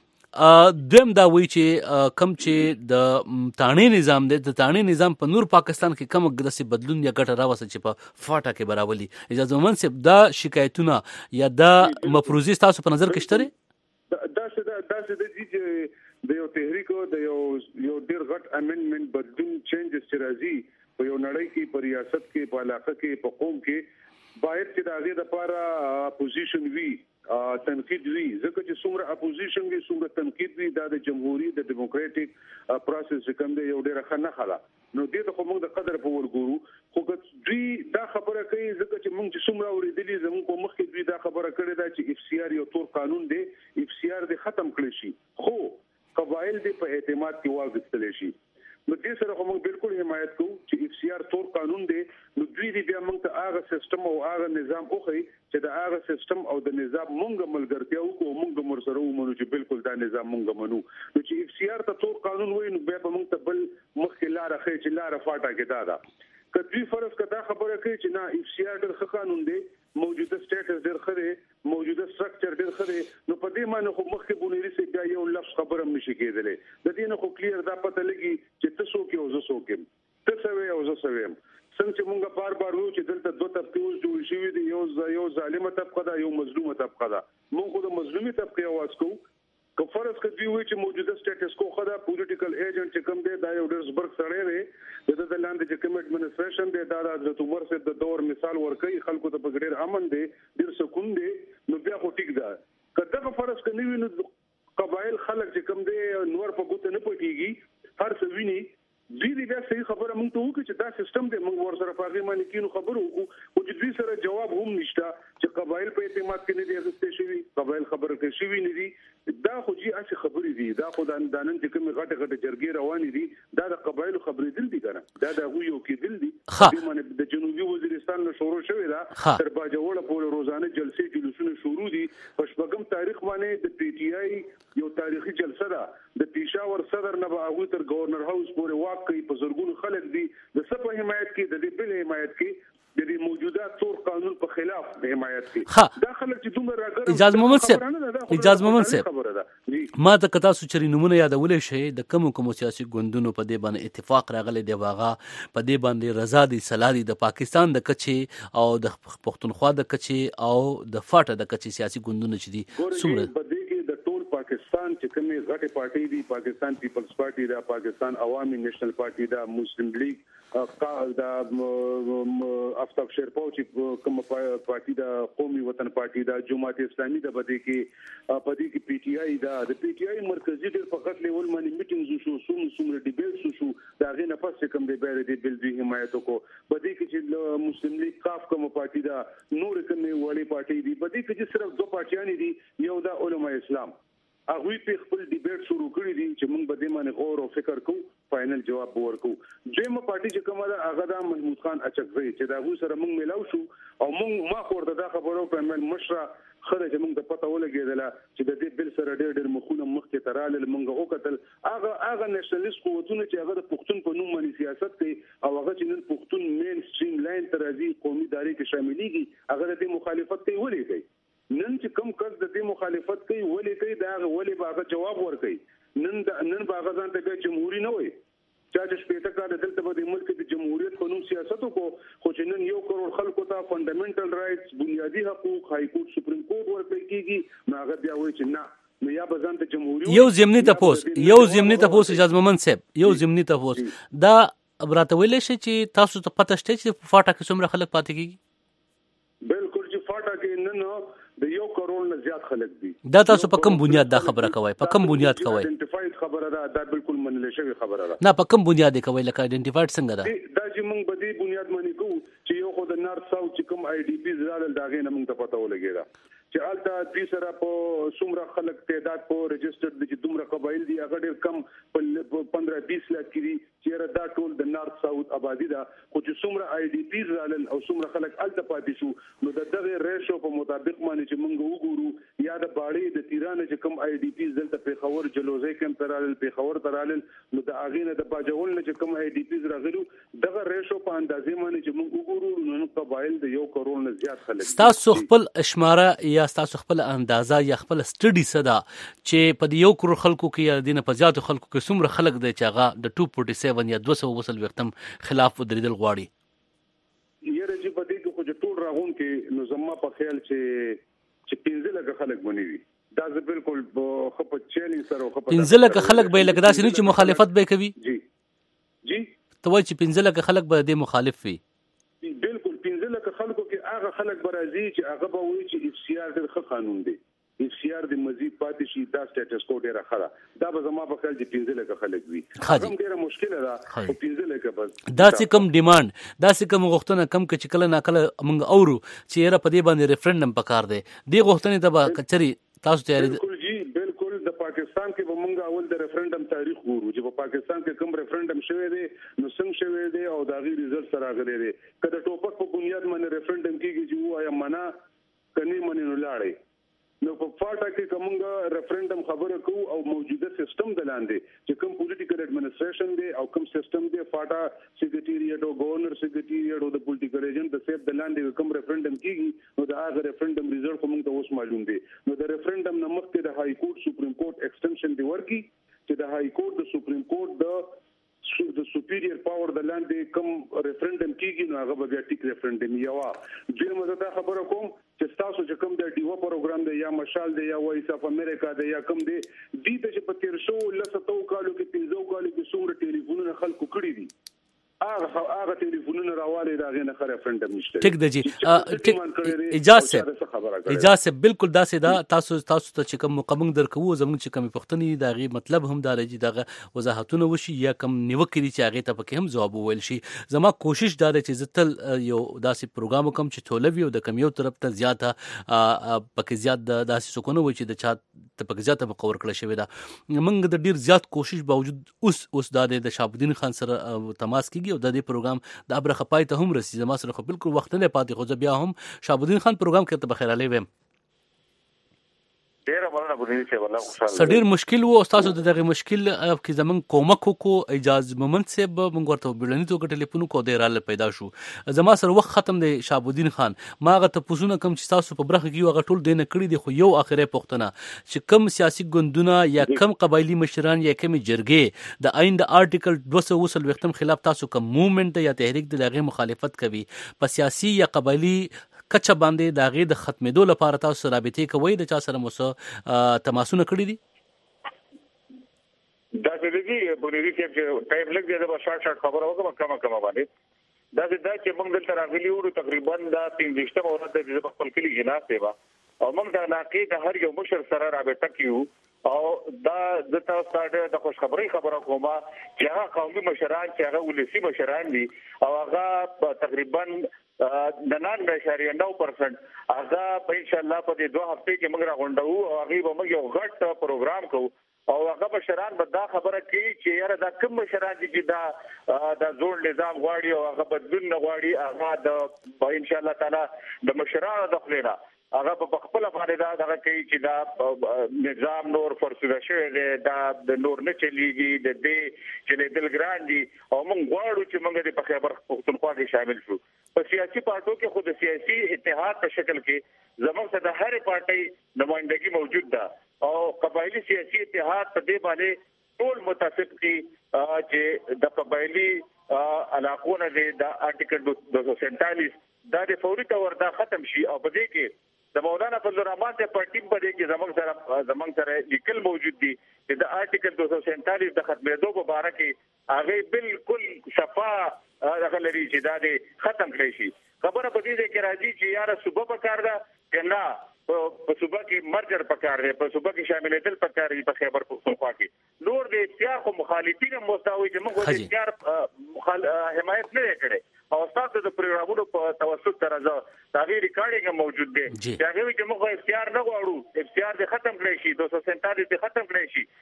دویم دا وی چې کم چې د تانې نظام دی د تانې نظام په نور پاکستان کې کم داسې بدلون یا ګټه راوسته چې په فاټا کې براولي. اجازه منصب دا شکایتونه یا دا مفروضي تاسو په نظر کې شته دا څه دا څه د چې د یو تحریک د یو یو ډیر غټ امندمنت بدلون چینجز چې راځي په یو نړۍ کې په ریاست کې په علاقه کې په قوم کې باید چې د هغه لپاره اپوزیشن وي تنقید وی ځکه چې څومره اپوزیشن وی څومره تنقید وی دا د جمهوریت د ډیموکراټیک پروسس کوم دی یو ډیره ښه نه خلا نو دې ته موږ د قدر په ورګورو خو دوی دا خبره کوي ځکه چې موږ چې څومره اوریدلې زموږ په مخ کې دوی دا خبره کړې ده چې اف سی آر یو تور قانون دی اف سی آر دې ختم کړی شي خو قبایل دې په اعتماد کې واغستل شي. نو دې سره موږ بالکل حمایت کوو چې اف سی آر تور قانون دی نو دوی دې بیا موږ ته هغه سیستم او هغه نظام اوخی چې د هغه سیستم او د نظام موږ ملګرتیا وکړو موږ مرسره ومنو چې بالکل دا نظام موږ منو. نو چې اف سی آر ته تور قانون وایي نو بیا به موږ ته بل مخکې لار خې چې لار فاټا کې دا ده کدی فرض کدا خبره کوي چې نه اف سی آر ډېر قانون دی موجوده سټیټس ډېر خره موجوده سټرکچر ډېر خره نو په دې معنی خو مخکې بونیری سي بیا یو لفظ خبره نشي کېدلې د دې نه خو کلیر دا پته لګي چې تاسو کې او زه څوک یم تاسو وې او زه څوک څنګه چې مونږ بار بار وو چې دلته دوه طبقه جوړ شوي دي یو یو ظالمه طبقه ده یو مظلومه طبقه ده مونږ خو د مظلومي طبقه आवाज کوو که فرض کړي وي چې موجوده سټیټس کو خدا پولیټیکل ایجنټ چې کوم دی دا یو ډېر زبرګ سره دی د د لاندې چې کوم اډمنسټریشن دی دا د حضرت عمر سے د دور مثال ورکړي خلکو ته په ډېر امن دی ډېر سکون دی نو بیا خو ټیک ده کله فرض کړي وي نو قبایل خلک چې کوم دی نور په ګوت نه پټيږي هر څه ویني دوی دې بیا صحیح خبره موږ ته وکړي چې دا سیستم دی موږ ورسره په هغه باندې کینو خبرو وکړو او چې دوی سره جواب هم نشته چې قبایل په اعتماد کې نه دي اغستې شوي قبایل خبره کوي شوي نه دي دا خو جی اسی خبرې دي دا خو د دانن چې کوم غټه غټه جرګې روانې دي دا د قبایل خبرې دل دي کنه دا د غو یو کې دل دي د باندې د جنوبي وزیرستان له شروع شوی دا تر باجوړه پورې روزانه جلسې جلوسونه شروع دي په شپږم تاریخ باندې د پی ټی آی یو تاریخي جلسه ده د پیښور صدر نه به هغه تر گورنر هاوس پورې واک کوي په زورګونو خلک دي د سپه حمایت کې د دې بل حمایت کې د دې موجوده تور قانون په خلاف د حمایت کې دا خلک چې دومره راګر اجازه محمد صاحب اجازه محمد صاحب ما ته کتا سوچري نمونه یادولې شي د کوم کوم سیاسي ګوندونو په دې باندې اتفاق راغلی دی واغه په دې باندې رضا دي سلادي د پاکستان د کچي او د پښتونخوا د کچي او د فاټه د کچي سیاسي ګوندونو چې دي څومره پاکستان چې کومه غټه پارټي دی پاکستان پیپلز پارټي دا پاکستان عوامي نېشنل پارټي دا مسلم لیگ دا افتاب شیرپاو چې کومه پارټي دا قومي وطن پارټي دا جماعت اسلامي دا بده کې پدې کې پی ټی آی دا د پی ټی آی مرکزی ډېر فقط لیول باندې میټینګز شو سوم سوم ډیبیټس شو دا غي نه پس کوم دی بیره دی بل دی حمایت کو بده کې چې مسلم لیگ کاف کوم پارټي دا نور کومه وړي پارټي دی بده کې چې صرف دوه پارټیان دي یو دا علماء اسلام هغه په خپل ډیبیټ شروع کړی دي چې موږ به دې باندې غور او فکر کوو فائنل جواب ورکو دویمه پارټي چې کومه ده هغه د محمود خان اچکزی چې دا غو سره موږ ملاو شو او موږ ما خورده دا خبرو په عمل مشره خره چې موږ د پته ولګیدله چې د دې بل سره ډېر ډېر مخونه مخکې تراله موږ وکتل هغه هغه نېشنلیست قوتونه چې هغه د پښتون په نوم باندې سیاست کوي او هغه چې نن پښتون مین سټریم لاین تر راځي قومي داري کې شاملېږي هغه د مخالفت کوي ولې کوي نن چې کوم کس د دې مخالفت کوي ولې کوي دا ولې باغه جواب ورکوي نن نن باغه ځان ته جمهوریت نه وي چا چې شپېته کاله دلته به د ملک د جمهوریت په نوم سیاست وکړو خو چې نن یو کروڑ خلکو ته فندامنټل رائټس بنیادی حقوق های کورټ سپریم کورټ ورکړي کیږي نو هغه بیا وایي چې نه نو یا به ځان ته جمهوریت یو ضمني تپوس یو ضمني تپوس اجازه مومن صاحب یو ضمني تپوس دا براته ویل شي چې تاسو ته پته شته چې فاټا کې څومره خلک پاتې کیږي بالکل چې فاټا کې نه د یو کروڑ نه زیات خلک دي دا تاسو په کوم بنیاد دا خبره کوي په کوم بنیاد کوي آئیډنټیفاید خبره ده دا بالکل منل شوی خبره ده نه په کوم بنیاد کوي لکه آئیډنټیفاید څنګه ده دا چې موږ په دې بنیاد باندې کوو چې یو خو د نارث ساوث چې کوم آی ډی پی زړه دا غي نه موږ ته پته ولګیږي چې الته د سره په څومره خلک تعداد په رجستر د چې دومره قبایل دي هغه ډېر کم په پندرہ بیس لک کې دي چې دا ټول د نارث ساوث آبادی ده خو چې څومره آی ډی پی زړه او څومره خلک الته پاتې شو نو د دغه ریشو په مطابق باندې چې موږ وګورو یا د باړې د تیرانه چې کوم آی ډی پی دلته په خبر جلوزي کم ترال په خبر ترال نو د اغینه د باجول نه چې کوم آی ډی پی راغلو دغه ریشو په اندازې باندې چې موږ وګورو نو قبایل د یو کروڑ نه زیات خلک تاسو خپل اشماره یا تاسو خپل اندازه یا خپل سټډي صدا چې په یو کروڑ خلکو کې یا دینه په زیاتو خلکو کې څومره خلک دی چې هغه د دوه سوه سیاسي یا دوه سوه وصل وختم خلاف ودرېدل غواړي یره چې په دې کې خو ټول راغون کې نو زما په خیال چې چې پنځه لکه خلک بنوي دا زه بالکل خپ چیلنج سره خپ پنځه لکه خلک به لکه داسې نه چې مخالفت به کوي جی جی ته وایي چې پنځه لکه خلک به د مخالف وي بالکل پنځه لکه خلکو کې هغه خلک برازي چې هغه به وایي چې اف سی آر د قانون دی اف سی آر د مزید پاتې شي دا سټیټس کو ډیره خره دا به زما په خیال چې پنځه لکه خلک وي کوم ډیره مشکله ده او پنځه لکه بس دا څه کم ډیماند دا څه کم غوښتنه کم چې کله نه کله موږ اورو چې یره په دې باندې ریفرندم پکار دی دی غوښتنې ته به کچري تاسو تیاری بالکل جی بالکل د پاکستان کې به موږ اول د ریفرندم تاریخ ګورو چې په پاکستان کې کوم ریفرندم شوی دی نو څنګه شوی دی او دا غي ریزلټ سره غلي دی کله ټوپک په بنیاد باندې ریفرندم کیږي چې وایا معنا کني منی نو لاړې نو په فاټا کې کومه ریفرندم خبره کوو او موجوده سیستم د لاندې چې کوم پولیټیکل ایڈمنسټریشن دی او کوم سیستم دی فاټا سیکریټریټ او گورنر سیکریټریټ او د پولیټیکل ایجنټ د سیف د لاندې کوم ریفرندم کیږي نو دا هغه ریفرندم ریزلټ کوم ته اوس معلوم دی نو د ریفرندم نه مخکې د های کورټ سپریم کورټ ایکسټنشن دی ورکی چې د های کورټ د سپریم کورټ د د سپیریئر پاور د لاندې کوم ریفرندم کیږي نو هغه بیا ټیک ریفرندم یو د مزه دا خبره کوم چې تاسو چې کوم د ډیو پروګرام دی یا مشال دی یا وایس اف امریکا دی یا کوم دی د دې چې په تیر شو لسه تو کالو کې پنځو کالو کې څومره ټلیفونونه خلکو کړی دي هغه هغه ټلیفونونه راوالي دا غنه خره ریفرندم نشته ټیک دی جی اجازه اجازه بالکل دا سه دا تاسو تاسو ته چې کوم مقامنګ درکو زموږ چې کوم پښتني دا غي مطلب هم دا لږی دا وضاحتونه وشي یا کوم نیوکې دي چې هغه ته پکې هم جواب وویل شي زما کوشش دا ده چې زتل یو داسې پروګرام کوم چې ټولوي او د کم یو طرف ته زیاته پکې زیات داسې سکونه و چې د چا ته پکې زیاته مقور کړل شوی دا موږ د ډیر زیات کوشش باوجود اوس اوس دا د شهابالدین خان سره تماس کیږي او د دې پروګرام د ابره خپای ته هم رسي زما سره خو بالکل وخت نه پاتې خو بیا هم شهابالدین خان پروګرام کې ته بخیر علي ویم ډیر مرنه بونی چې والله خوشاله سړیر مشکل وو استاد دغه مشکل کې زمون کومک کو اجازه مومنت صاحب موږ ورته بلنی تو ټلیفون کو ډیراله پیدا شو زما سره وخت ختم دی شهابالدین خان ما غته پوښتنه کوم چې تاسو په برخه کې هغه ټول دینه کړی دی خو یو اخره پوښتنه چې کم سیاسي ګوندونه یا کم قبایلی مشران یا کم جرګې د آئین د آرټیکل دوه سوه وصل وختم خلاف تاسو کوم موومېنټ یا تحریک د لغې مخالفت کوي په سیاسي یا قبایلی کچه باندې د غې د ختمېدو لپاره تاسو رابطې کوي د چا سره مو تماسونه کړی دي دا چې دی بونیری چې ټایم لګ دی دا شارټ شارټ خبره وکړه کما کما باندې دا دا چې موږ دلته راغلی وو تقریبا دا پنځه ورځې د خپل کلی جناسه وا او موږ د علاقې د هر یو مشر سره رابطه کیو او دا د تاسو سره د خوشخبری خبره کومه چې هغه قومي مشران چې هغه ولسی مشران دي او هغه تقریبا ننانوے اشاریه نو پرسنټ هغه په ان شاء الله په دې دوه هفته کې موږ راغونډو او هغه به موږ یو غټ پروګرام کوو او هغه مشران به دا خبره کوي چې یاره دا کوم مشران دي چې دا د زوړ نظام غواړي او هغه بدلون نه غواړي هغه د ان شاء الله تعالی د مشرانو د خلینا هغه په خپل باندې دا دغه کوي چې دا نظام نور فرسوده شوی دی دا د نور نه چلیږي د دې چې د بلګران دي او موږ غواړو چې موږ د خیبر پختونخوا کې شامل شو په سیاسي پارټو کې خود سیاسي اتحاد په شکل کې زموږ ته د هر پارټي نمائندګي موجود ده او قبایلی سیاسي اتحاد په دې باندې ټول متفق دي چې د قبایلی علاقو نه د آرټیکل دو سو سینتالیس دا د فوري تور دا ختم شي او په دې کې د مولانا فضل الرحمن ته پارټي په دې کې زموږ سره زموږ سره لیکل موجود دي چې د آرټیکل دو سو سینتالیس د ختمېدو په اړه کې هغه بالکل صفا هغه لري چې دا د ختم کړي شي خبره په دې کې راځي چې یاره صوبه په کار ده کنه په صوبه کې مرجر پکار دی په صوبه کې شاملېدل پکار دی په خیبر پختونخوا کې نور د اختیار خو مخالفین مستوي چې موږ د اختیار حمایت نه کړي او تاسو د پروګرامونو په توسط ترازه تغیر ریکارډینګ موجود دی چې هغه چې موږ اختیار نه غواړو اختیار دې ختم کړی شي دو سو سینتالیس دې ختم کړی شي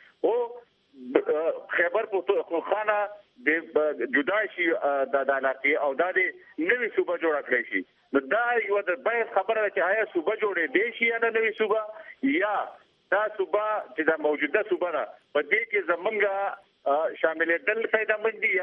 او خیبر پختونخوا د جدا شي د علاقې او د نوې صوبه جوړ کړی شي نو دا یو د بای خبره چې آیا صوبه جوړې دی شي یا نه نوې صوبه یا دا صوبه چې دا موجوده صوبه ده په دې کې زمونږه شاملېدل فائدہ مند دي یا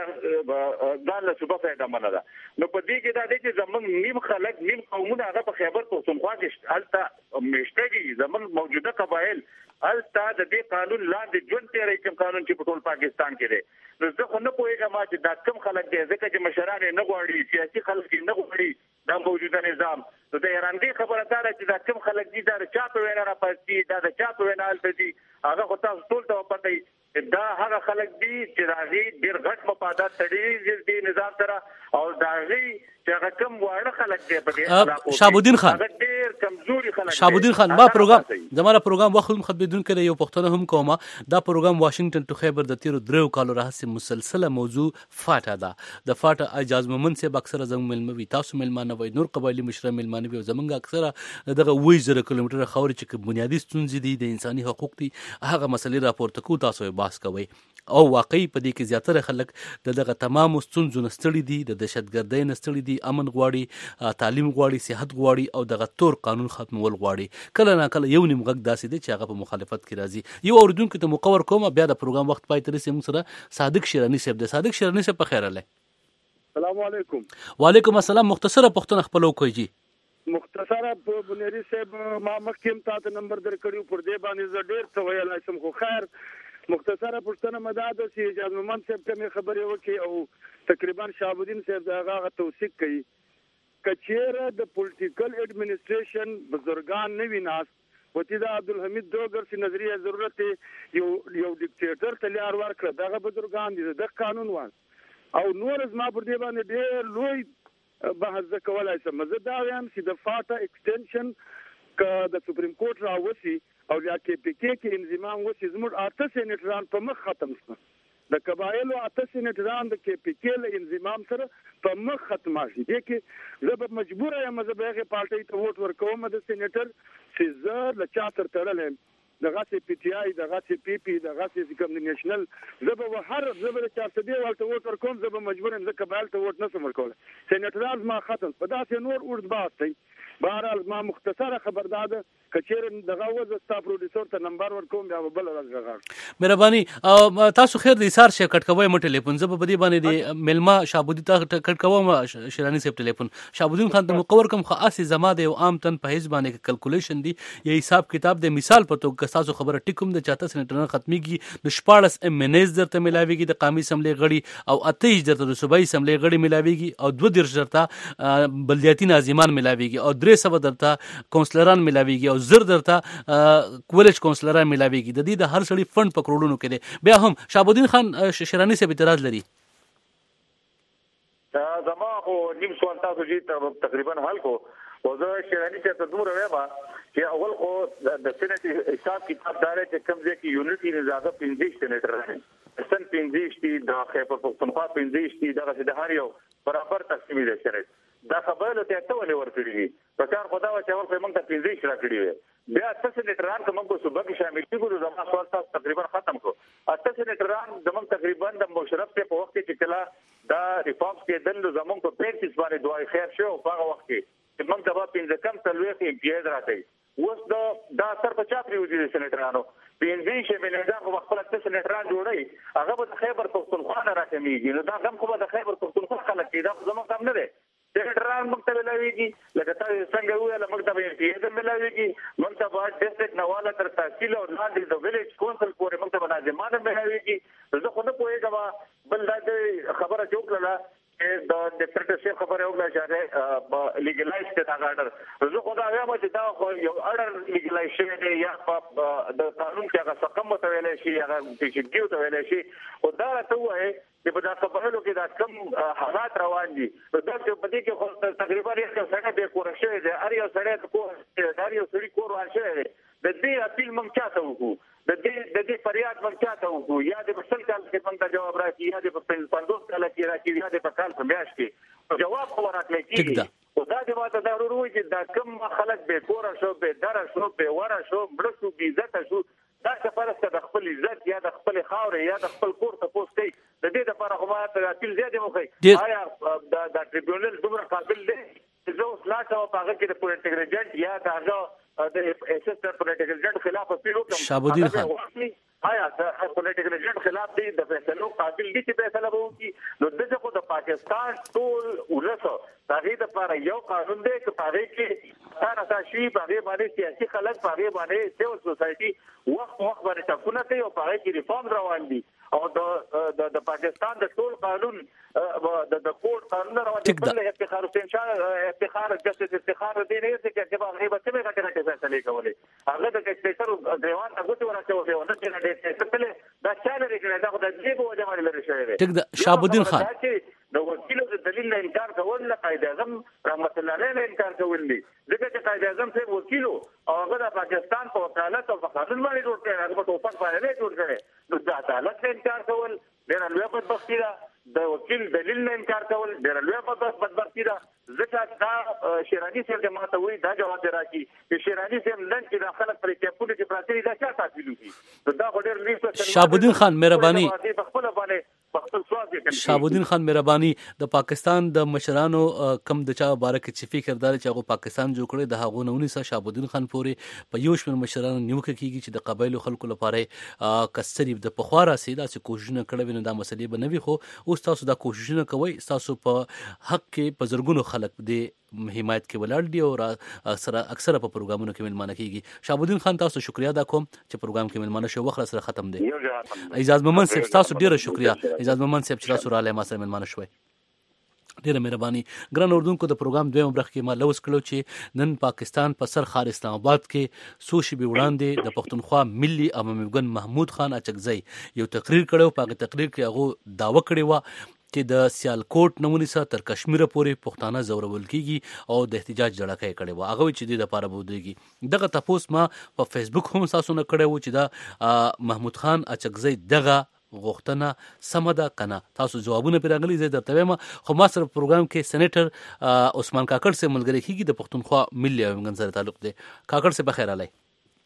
دا له صوبه فائدہ مند ده نو په دې کې دا دی چې زمونږ نیم خلک نیم قومونه هغه په خیبر پختونخوا کې هلته مشتګي زمونږ موجوده قبایل هلته د دې قانون لاندې ژوند تیری کوم قانون چې په ټول پاکستان کې دی نو زه خو نه پوهېږم چې دا کوم خلک دی ځکه چې مشران نه غواړي سیاسي خلک نه غواړي دا موجوده نظام نو د حیرانګۍ خبره دا ده چې دا کوم خلک دي دا چا په وینا راپاتې دا د چا په وینا هلته دي هغه خو تاسو ټول ته پته دا هغه خلک دي چې د هغې ډېر غټ مفادات تړلي دي نظام سره او د هغې چې هغه کوم واړه خلک دی په دې علاقو شهابالدین خان هغه ډېر کمزوري خلک شهابالدین خان ما پروګرام زموږ پروګرام وخت هم خدمتونکو یو پښتنه هم کومه دا پروګرام واشنگټن ټو خیبر د تیرو درو کالو راهیسې مسلسله موضوع فاټه ده د فاټه اجاز مومن صاحب اکثره زموږ ملموي تاسو ملمانه وي نور قبایلی مشران ملمانه وي زمونږ اکثره دغه وی زره کیلومتره خاورې چې بنیادی ستونزې دي د انساني حقوق دي هغه مسلې راپورته کو تاسو باس کوي او واقعي په دې کې زیاتره خلک دغه تمام ستونزو نستړي دي د دهشتګردۍ نستړي دي امن غواړي تعلیم غواړي صحت غواړي او دغه تور قانون ختمول غواړي کله نه کله یو نیم غږ داسې دی چې هغه په مخالفت کې راځي یو اوریدونکو ته مقور کوم بیا د پروګرام وخت پای تر سیم سره صادق شیرانی صاحب د صادق شیرانی صاحب په خیر الله السلام علیکم وعلیکم السلام مختصره پښتون خپلو کوي مختصره په بنيري صاحب ما مخکیم تاسو نمبر درکړیو پر دې باندې زه ډیر څه ویلای شم خو خیر مختصره پښتنه مداد چې اجازه مومن صاحب ته خبرې وکي او تقریبا شهابالدین صاحب دا هغه توثیق کوي کچېره د پولیټیکل ایڈمنسټریشن بزرگان نه ویناس وتی دا عبدالحمید دوګر سي نظریه ضرورت یو یو ډیکټیټر ته لار ورکړه دغه بزرگان دي د قانون وان او نور از ما پر دې باندې ډېر لوی بحث کولای شم زه دا وایم چې د فاټا ایکسټنشن ک د سپریم کورټ راوسی او یا کې پی کې کې انضمام وسی زموږ اته سېنیټران په مخ ختم شول د قبایلو اته سېنیټران د کې پی کې له انضمام سره په مخ ختم شي دي کې زه به مجبور یم چې به هغه پارټي ته ووټ ورکوم د سېنیټر چې زه له چا تر تړلم دغه سي پی ټی آی دغه سي پی پی دغه سي کوم نېشنل زه به هر زه به چا ته دی ولته ووټ ورکوم زه به مجبور یم چې قبایل ته ووټ نسم ورکول سېنیټران ما ختم په داسې نور ورد باسي بهرحال ما مختصره خبردار کچیر دغه وز ستا پروډوسر ته نمبر ورکوم بیا بل راځه مهرباني تاسو خیر د ایثار شه کټکوي مو ټلیفون زه په دې باندې د ملما شهابالدین ته کټکوم شیرانی صاحب ټلیفون شهابالدین خان ته مقور کوم خاصه زما د عام تن په حساب باندې کیلکولیشن دی یا حساب کتاب د مثال په توګه تاسو خبره ټیکوم د چاته سنټرن ختميږي د شپارس ام ان ایس درته ملاويږي د قومي اسمبلی غړي او اته درته د صوبایي اسمبلی غړي ملاويږي او دوه درجه درته بلدیاتي ناظمان ملاويږي او درې سو درته کونسلران ملاويږي او او زر درته کولج کونسلران ملاويږي د دې د هر سړي فند په کروڑونو کې دی. بیا هم شهاب الدین خان شیرانی صاحب اعتراض لري. زما خو نیم سوال تاسو جی تقریبا حل کو او زه شیرانی ته تدور وایم چې اول خو د سنت حساب کتاب دار چې کوم ځای کې یونټي نزاغه پنځه سنټر راځي سن پنځه دي د خیبر پختونخوا پنځه دي دغه د هر یو برابر تقسیم دي شرط دا خبره ته ته ولې ورکړي په کار خدا و چې ورته موږ ته پنځه را کړی وي بیا تاسو سنټران کوم کو صبح کې شامل دي ګورو زما سوال تاسو تقریبا ختم کو تاسو سنټران د موږ تقریبا د مشرف ته په وخت کې کلا دا ریفارمز کې دل زمون کو پینتیس باندې دوای خیر شو په هغه وخت کې چې موږ د پنځه کم تلوي کې امتیاز راځي اوس دا دا سر په چاپری وځي د سنټرانو پنځه شي ملګر په خپل د سنټران جوړي هغه به خیبر پختونخوا نه راکميږي نو دا غم خو د خیبر پختونخوا خلک کې دا زموږ کم نه دی سنټران موږ ته ملاويږي لکه تاسو څنګه ویل موږ ته امتیاز ملاويږي موږ ته به ډیسټریکټ نواله تر تحصیل او لاندې د ویلیج کونسل پورې موږ ته بنازمانه ملاويږي زه خو نه پوهیږم بل دا خبره جوړه د ډیکټریټرشپ خبره وکړه چې لیګلایز کړه دا اورډر زه خو دا وایم چې دا خو یو اورډر لیګلایز شوی دی یا د قانون کې هغه څه کم ته ویل شي هغه چې کیو ته ویل شي او دا ته وایي چې په دا خبرو کې دا کم حالات روان دي دا چې په دې کې خو تقریبا یو څنګه به کور شوی دی اړ یو سړی کو دا یو سړی کور وان شوی دی د دې اپیل مونږ چاته وکړو د دې د دې فریاد مونږ چاته وکړو یا د بسل کال کې مونږ ته جواب راکړي یا د پنځوس کال کې راکړي یا د پکال په میاشت کې جواب خو راکړي کیږي او دا د واده ضروري وي چې دا کم خلک به کور شو به در شو به ور شو بل شو بي عزت شو دا څه د خپل عزت یا د خپل خاور یا د خپل کور ته پوس کوي د دې لپاره خو ما ته اپیل زیاده مخې آیا د د ټریبیونل دومره قابل دی چې زه اوس لا څه په هغه کې د پولیټیکل ایجنټ یا د هغه د اسسټنټ پولیټیکل ایجنټ خلاف اپیل وکړم شهاب الدین خان آیا د پولیټیکل ایجنټ خلاف دی د فیصلو قابل دي چې فیصله وکړي نو دغه خو د پاکستان ټول ولسو هغه د لپاره یو قانون دی چې هغه کې هر اساسي هغه باندې سیاسي خلک هغه باندې سیول سوسایټي وخت وخت باندې ټاکنه کوي او هغه کې ریفارم روان دي او د د پاکستان د ټول قانون د د کوډ قانون روان دي بل افتخار حسین شاه افتخار جسټس افتخار دی نه چې چې هغه به څه به کټه فیصله کوي هغه د سپیکر دیوان هغه ته ورته و نه چې نه څه دا چاله لري دا د دې په وجه باندې لري شوی ټیک ده شهاب الدین خان د وکیل د دلیل نه انکار کول نه قائد اعظم رحمت الله علیه نه انکار کول دي ځکه چې قائد اعظم څخه وکیل او هغه د پاکستان په وکالت او قانون باندې جوړ کړی هغه په ټوپک باندې نه جوړ کړی نو د عدالت نه انکار کول ډېر لوی بدبختی ده د وکیل دلیل نه انکار کول ډېر لوی بدبختی ده ځکه دا شیرانی صاحب ماته وایي دا جواب راکړي چې شیرانی صاحب نن چې داخله پر کېپونه چې پراتی دا څه تاسو لوي دا ډېر لوی شهاب الدین خان مهرباني خپل باندې شهاب الدین خان مهرباني د پاکستان د مشرانو کم د چا بارک چې فکر دار چې هغه پاکستان جوړ کړي د هغه نونیسه شهاب الدین خان پورې په یو شمېر مشرانو نیوکه کیږي چې د قبایلو خلکو لپاره کسری د پخواره سیدا چې کوششونه کړي نه دا مسلې به نه وي خو اوس تاسو دا کوششونه کوي تاسو په حق کې په زرګونو خلک د حمایت کې ولاړ دي او اکثره اکثره په پروګرامونو کې ملمانه کیږي شهاب الدین خان تاسو شکریا دا کوم چې پروګرام کې ملمانه شو وخت سره ختم دی اعجاز محمد صاحب تاسو ډیره شکریا اعجاز محمد صاحب چې تاسو را لای ما سره ملمانه شوي ډیره مهرباني ګران اردوونکو د پروګرام دویم برخه کې ما لوس کړو چې نن پاکستان په سر خار اسلام آباد کې سو شي وړاندې د پښتونخوا ملي عوامي ګوند محمود خان اچکزی یو تقریر کړو په تقریر کې هغه داوا کړی و چې د سیالکوټ نمونې سره تر کشمیر پورې پښتانه زورول کیږي او د احتجاج جړکه کړي و هغه چې د لپاره بودیږي دغه تاسو ما په فیسبوک هم تاسو نه کړو چې دا محمود خان اچکزی دغه غوښتنه سم ده کنه تاسو جوابونه پیراغلي زه درته وایم خو ما سره پروګرام کې سېنیټر عثمان کاکړ سره ملګری کیږي د پښتونخوا ملي عوامي سره تعلق دی کاکړ سره بخیر علي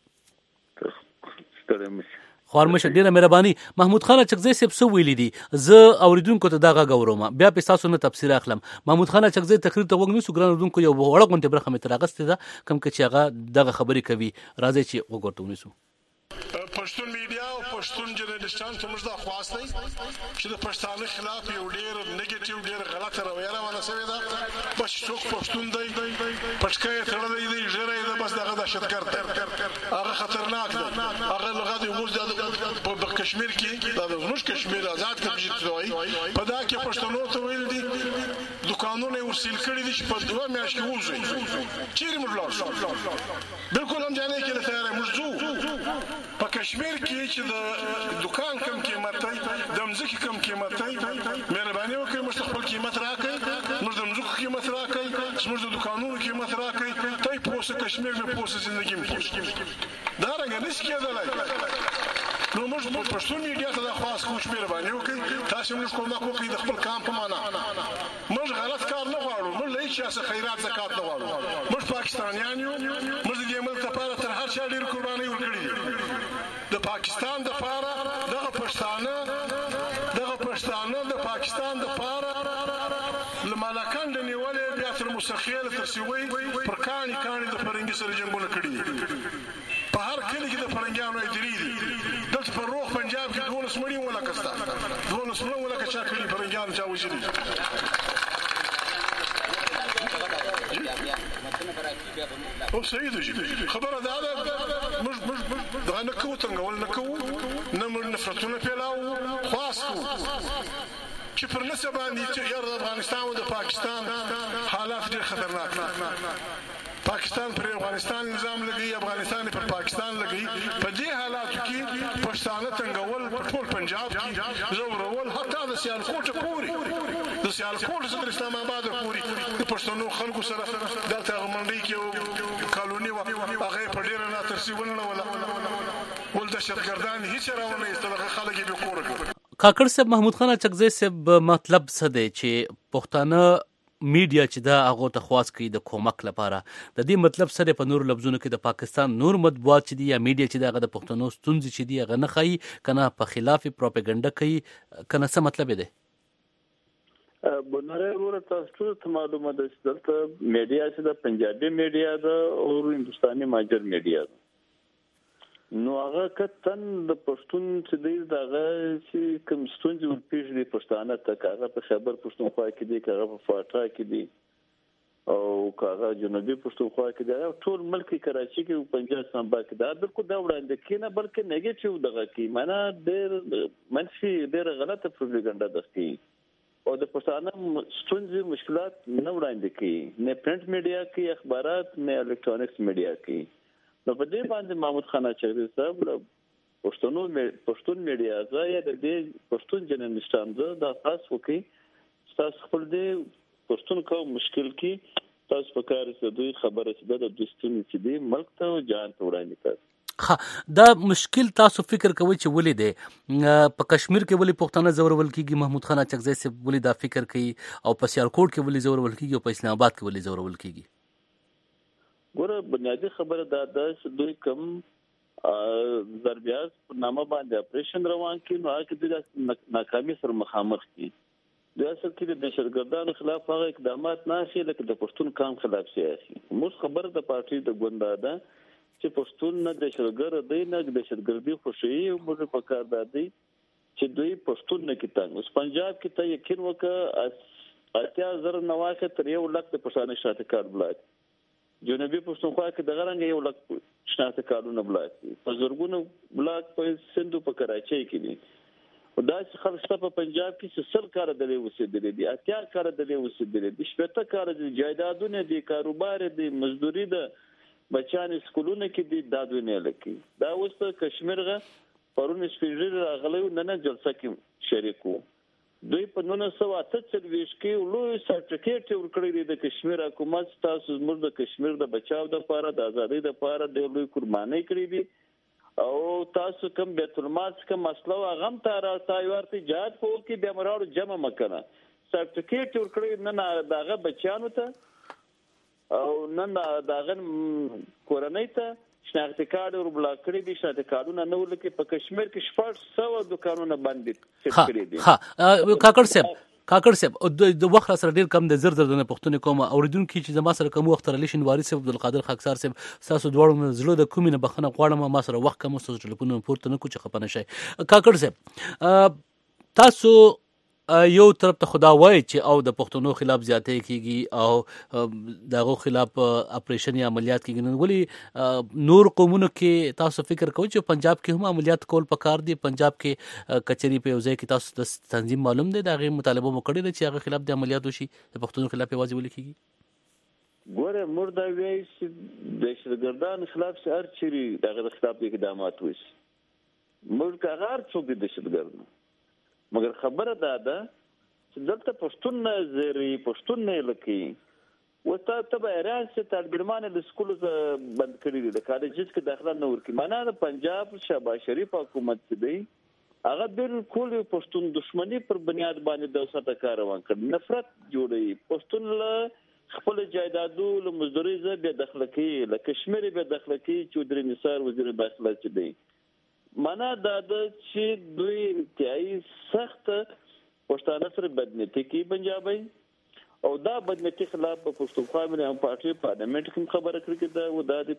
خورمشه ډیره مهرباني محمود خان اچکزی صاحب سو ویلي دي زه اوریدونکو ته دغه غوړم بیا په تاسو نه تفسیر اخلم محمود خان اچکزی تقریر ته وګنو سو ګران اوریدونکو یو وړه غونډه برخه مې تراغسته ده کم کې چې هغه دغه خبرې کوي راځي چې وګورئ سو پښتون میډیا او پښتون جرنالستان ته موږ دا خواست دی چې د پښتانه خلاف یو ډیر نیگیټیو ډیر غلطه رویه روانه شوې ده بس څوک پښتون دی پټکې تړلې دی ژړې ده بس دغه دهشتګرد دی هغه خطرناک دی هغه لغت یو موږ په کشمیر کې دا زموږ کشمیر آزاد کشمیر دی په دا کې پښتنو ته ویل دي دکان دکانونه ورسیل کړي دي چې په دوه میاشت کې وځي چیرې موږ لاړ شو بالکل هم جانې کې له تیارې موږ ځو په کشمیر کې چې د دکان کم قیمت دی د مځکې کم قیمت دی مهرباني وکړئ موږ خپل قیمت راکړئ موږ د مځکو قیمت راکړئ موږ د دکانونو قیمت راکړئ ته یې پوسه کشمیر مې پوسه زندګي مې پوسه دا رنګه نشي کېدلی نو موږ په پښتو میډیا ته دا خواست کوو چې مهرباني وکړئ تاسې موږ کومک وکړئ د خپل کام په معنا موږ غلط کار نه غواړو موږ له هېڅ چا څخه خیرات زکات نه غواړو موږ پاکستانیان یو موږ د دې ملک لپاره تر هر چا ډېرې قربانۍ ورکړي دي د پاکستان دپاره دغه پښتانه دغه پښتانه د پاکستان دپاره له مالکنډه نیولې بیا تر موسخیله تر سیوۍ پر کاڼي کاڼي د فرنګي سره جنګونه کړي دي په هر کلي کې د فرنګیانو ادرې دي دلته په روغ پنجاب کې دولس مړي ولکه شته دولس مړي ولکه چا کړي فرنګیانو چا وژلي او صحیح دی خبره دا ده موږ موږ دغه نه کوو تنګول نه کوو نه موږ نفرتونه پیلاو خواست کوو چې پر نسه باندې چې یار د افغانستان او د پاکستان حالات ډېر خطرناک دي پاکستان پر افغانستان نظام لګي افغانستان پر پاکستان لګي په دې حالاتو کې پښتانه تنګول په ټول پنجاب کې زورول حتی د سیالکوټ پورې د سیالکوټ څخه اسلام آباد پورې د پښتنو خلکو سره دلته غونډې کې کالونی و هغه په ډېر نه ترسیونه ولا ول د شرګردان هیڅ راونه استلغه خلک به کور کړ کاکړ صاحب محمود خان چغزی صاحب مطلب څه دی چې پښتانه میډیا چې دا هغه ته خواست کوي د کومک لپاره د دې مطلب سره په نور لفظونو کې د پاکستان نور مطبوعات چې دي یا میډیا چې دا هغه د پښتنو ستونزې چې دي هغه نه ښایي کنه په خلاف پروپاګاندا کوي کنه څه مطلب دی بنره ورته تاسو ته معلومه ده چې دلته میډیا چې د پنجابي میډیا ده او هندستاني ماجر میډیا ده نو هغه کتن د پښتون چې دی دغه چې کوم ستونزې ورپېښ دي پښتانه ته هغه په خبر پښتونخوا کې دي هغه په فاټا کې دي او هغه جنوبي پښتونخوا کې دي ټول ملک کراچي کې او پنجاب سامبا کې دا بالکل دا وړاندې کینه بلکې نیگیټیو دغه کې معنا ډېر منفي ډېر غلطه پروپاګاندا ده او د پښتانه ستونزې مشکلات نه وړاندې کوي نه پرنٹ میډیا کې اخبارات نه الکترونیکس میډیا کې نو په دې باندې محمود خان چغزی صاحب پښتنو پښتون میډیا زه د دې پښتون جنرالستان دا تاسو وکي تاسو خپل دې پښتون کو مشکل کې تاسو په کار سره دوی خبره چې د دستوري چې دی ملک ته جان وړاندې کړ ها دا مشکل تاسو فکر کوئ چې ولې دی په کشمیر کې ولې پښتانه زورول کیږي محمود خان چغزی صاحب ولې دا فکر کوي او په سیالکوټ کې ولې زورول کیږي او په اسلام آباد کې ولې زورول کیږي ګوره بنیادی خبره دا ده چې دوی کوم ضربیاز په نامه باندې اپریشن روان کړي نو هغه د ناکامۍ سره مخامخ دي د اصل کې د دهشتګردانو خلاف هغه اقدامات نه شي لکه د پښتون قام خلاف سیاسي موږ خبره د پارټي د ګوندا ده چې پښتون نه دهشتګرد دی نه دهشتګردي خوشي او موږ په کار دادي چې دوی پښتون نه کیتان اوس پنجاب کې ته یقین وکړه اتیا زر نواخه تر یو لک د پښتانه شاته کار بلای جنوبي پښتونخوا کې د غرنګ یو لک شناخته کارونه بلاک په زورګونو بلاک په سندو په کراچۍ کې دي او دا چې خلک په پنجاب کې سل کار دلې وسیدلې دي اتیا کار دلې وسیدلې دي شپته کار دي جایدادونه دي کاروبار دي مزدوري ده بچان سکولونه کې دي دادونه لکه دا اوس کشمیرغه پرون سپیژل راغلی نه نه جلسه کې شریکو دوی په نولس سوه اته څلوېښت کې لوی سرټیفیکټ ورکړی دی د کشمیر حکومت تاسو زموږ د کشمیر د بچاو لپاره د ازادۍ لپاره د لوی قربانۍ کړې دي او تاسو کوم بیت المال کوم مسله هغه هم تر تایوارتي جهاد په کې د امرارو جمع مکنه سرټیفیکټ ورکړی نه دغه بچیانو ته او نن دغه کورنۍ ته شناخته کارت ور بلاک کړی دي شناخته کارتونه نو لکه په کشمیر کې شپږ سوه دکانونه باندې سیټ کړی دي ها کاکړ صاحب کاکړ صاحب د وخت سره ډیر کم د زر زر د پښتون کوم اوریدونکو چې زما سره کوم وخت رلی شنواری صاحب عبدالقادر خاکسار صاحب تاسو دواړو زړه د کومینه بخنه غواړم ما سره وخت کوم تاسو ټلیفون پورته نه کوچ خپنه شي کاکړ صاحب تاسو یو طرف ته خدا وای چې او د پښتنو خلاف زیاتې کیږي او دغه خلاف اپریشن یا عملیات کیږي، نو ولې نور قومونو کې تاسو فکر کوئ چې پنجاب کې هم عملیات کول پکار دي؟ پنجاب کې کچري په ځای کې تاسو د تنظیم معلوم دی دغه مطالبه مو کړی دی چې هغه خلاف د عملیات وشي، د پښتنو خلاف یوازې ولې کیږي؟ ګوره موږ دا وایي چې دهشتګردان خلاف هر چیرې دغه خلاف اقدامات وشي، موږ هغه څوک دي دهشتګرد، مګر خبره دا ده چې دلته پښتون نه زری پښتون نه لکې وته ته ایران چې طالبان د سکول بند کړی دي، د کالجز کې داخله نه ورکی، معنا د پنجاب شهباز شریف حکومت دی هغه بالکل پښتون دشمنی پر بنیاد باندې د اوسه کار روان کړ، نفرت جوړي، پښتون له خپل جایدادو له مزدوري ز به داخله کې له کشمیر به داخله کې چودري نثار وزیر داخله چې دی، معنا دا د چې دوی انتهایی سخت پښتانه سره بدنیتی کوي پنجابي، او دا بدنیتی خلاف په پښتونخوا باندې پارټي پارلیمنت کې خبره کړې ده، او دا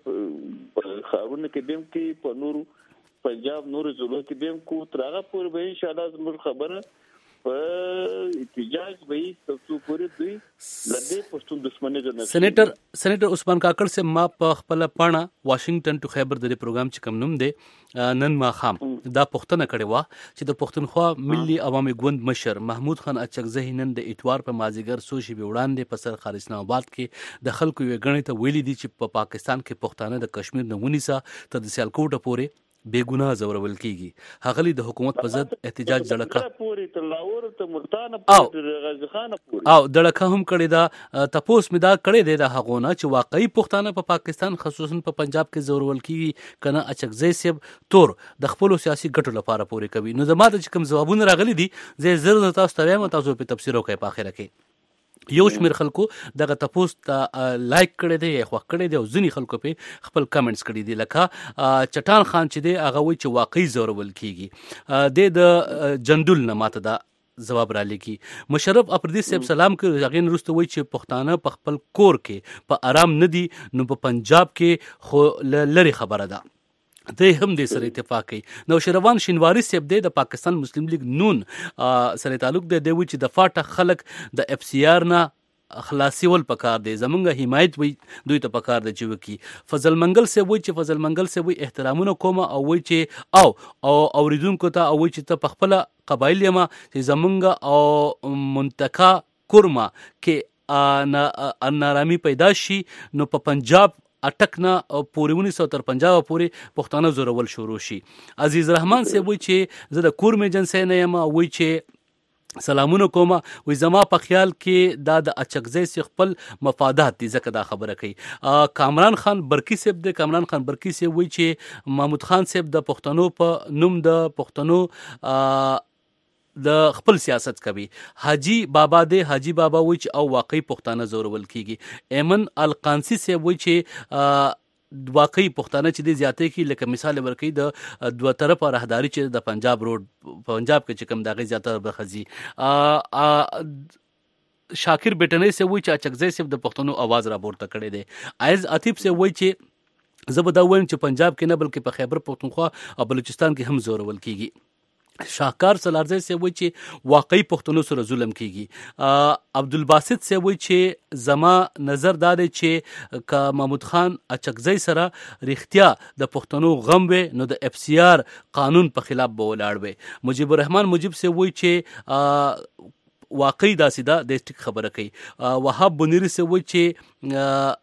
د خارونه کې بیم کې په نور پنجاب نور زلو کې بیم کو ترغه پور به ان شاء الله زموږ خبره په احتجاج به تاسو پورې دوی لدې پښتون دښمنۍ نه سېنیټر سېنیټر عثمان کاکړ سے ما په خپل پاڼه واشنگټن ټو خیبر د پروګرام چې کوم نوم دی نن ما خام دا پښتنه کړي وا چې د پښتونخوا ملي عوامي ګوند مشر محمود خان اچکزی نن د اتوار په مازیګر سوشي به وړاندې په سر خار اسلام آباد کې د خلکو یو غنې ته ویلي دي چې په پاکستان کې پښتانه د کشمیر نه ونیسا ته د سیالکوټ پورې بے گناه زورول کیږي، هغلی د حکومت په ضد احتجاج دړکا پوری ته لاور ته ملتان پوری غازی خان پوری او دړکا هم کړی دا تپوس می دا کړی دی د هغونه چې واقعي پښتانه په پاکستان خصوصا په پنجاب کې زورول کیږي کنه اچکزی سیب تور د خپل سیاسي ګټو لپاره پوری کوي. نو زما د کوم ځوابونه راغلي دي زه زر تاسو ته وایم تاسو په تفسیر وکړئ په اخره کې. یو شمیر خلکو دغه تپوس ته لایک کړی دی یا خوښ کړی دی او ځینې خلکو په خپل کمنټس کړي دي، لکه چټان خان چې دی هغه وایي چې واقعي زورول کیږي، د د جندول نه ماته دا جواب را لیکي. مشرف اپردی صاحب سلام کوي، هغه نرسته وایي چې پښتانه په خپل کور کې په آرام نه دي، نو په پنجاب کې خو لری خبره ده، دی هم دې سره اتفاق کوي. نو شروان شینواری صاحب دی د پاکستان مسلم لیگ نون سره تعلق دی، دی وی چې د فاټه خلک د اف سی آر نه خلاصي ول پکار دی، زمونږ حمایت وي دوی ته پکار دی چې وکي. فضل منګل سے وای چې فضل منګل سے وای احترامونه کوم او وای چې او او اوریدونکو ته او وای چې ته پخپل قبایل یما چې زمونږ او منتقا کورما کې نارامی پیدا شي، نو په پنجاب اٹک نه پورې ونیسو تر پنجاب پورې پښتانه زورول شروع شي. عزیز رحمان صاحب وای چې زه د کور می جنسي نه یم، وای چې سلامونه کومه، وای زما په خیال کې دا د اچکزی سی خپل مفادات دي ځکه دا خبره کوي. کامران خان برکی صاحب د کامران خان برکی صاحب وای چې محمود خان صاحب د پښتنو په نوم د پښتنو د خپل سیاست کوي. حاجی بابا دی حاجی بابا وای چې او واقعي پښتانه زورول کیږي. ایمن القانسی سی وای چې واقعي پښتانه چې دی زیاتې کی، لکه مثال ورکړي د دوه طرفه راهداري چې د پنجاب روډ پنجاب کې چې کوم دغه زیاتره بخزي. شاکر بیٹنې سی وای چې اچکزی سی د پښتنو आवाज را پورته کړي دی. عايز عتیب سی وای چې زه به دا وایم چې پنجاب کې نه بلکې په خیبر پختونخوا او بلوچستان کې هم زورول کیږي. شاهکار سلارزی سے وای چې واقعي پښتنو سره ظلم کیږي. عبدالباسط سے وای چې زما نظر دا دی چې ک محمود خان اچکزی سره رښتیا د پښتنو غم وي نو د اف سی آر قانون په خلاف به ولاړ وي. مجيب الرحمن مجيب سے وای چې واقعي داسې دا د ټیک خبره کوي. وهاب بنيري سے وای چې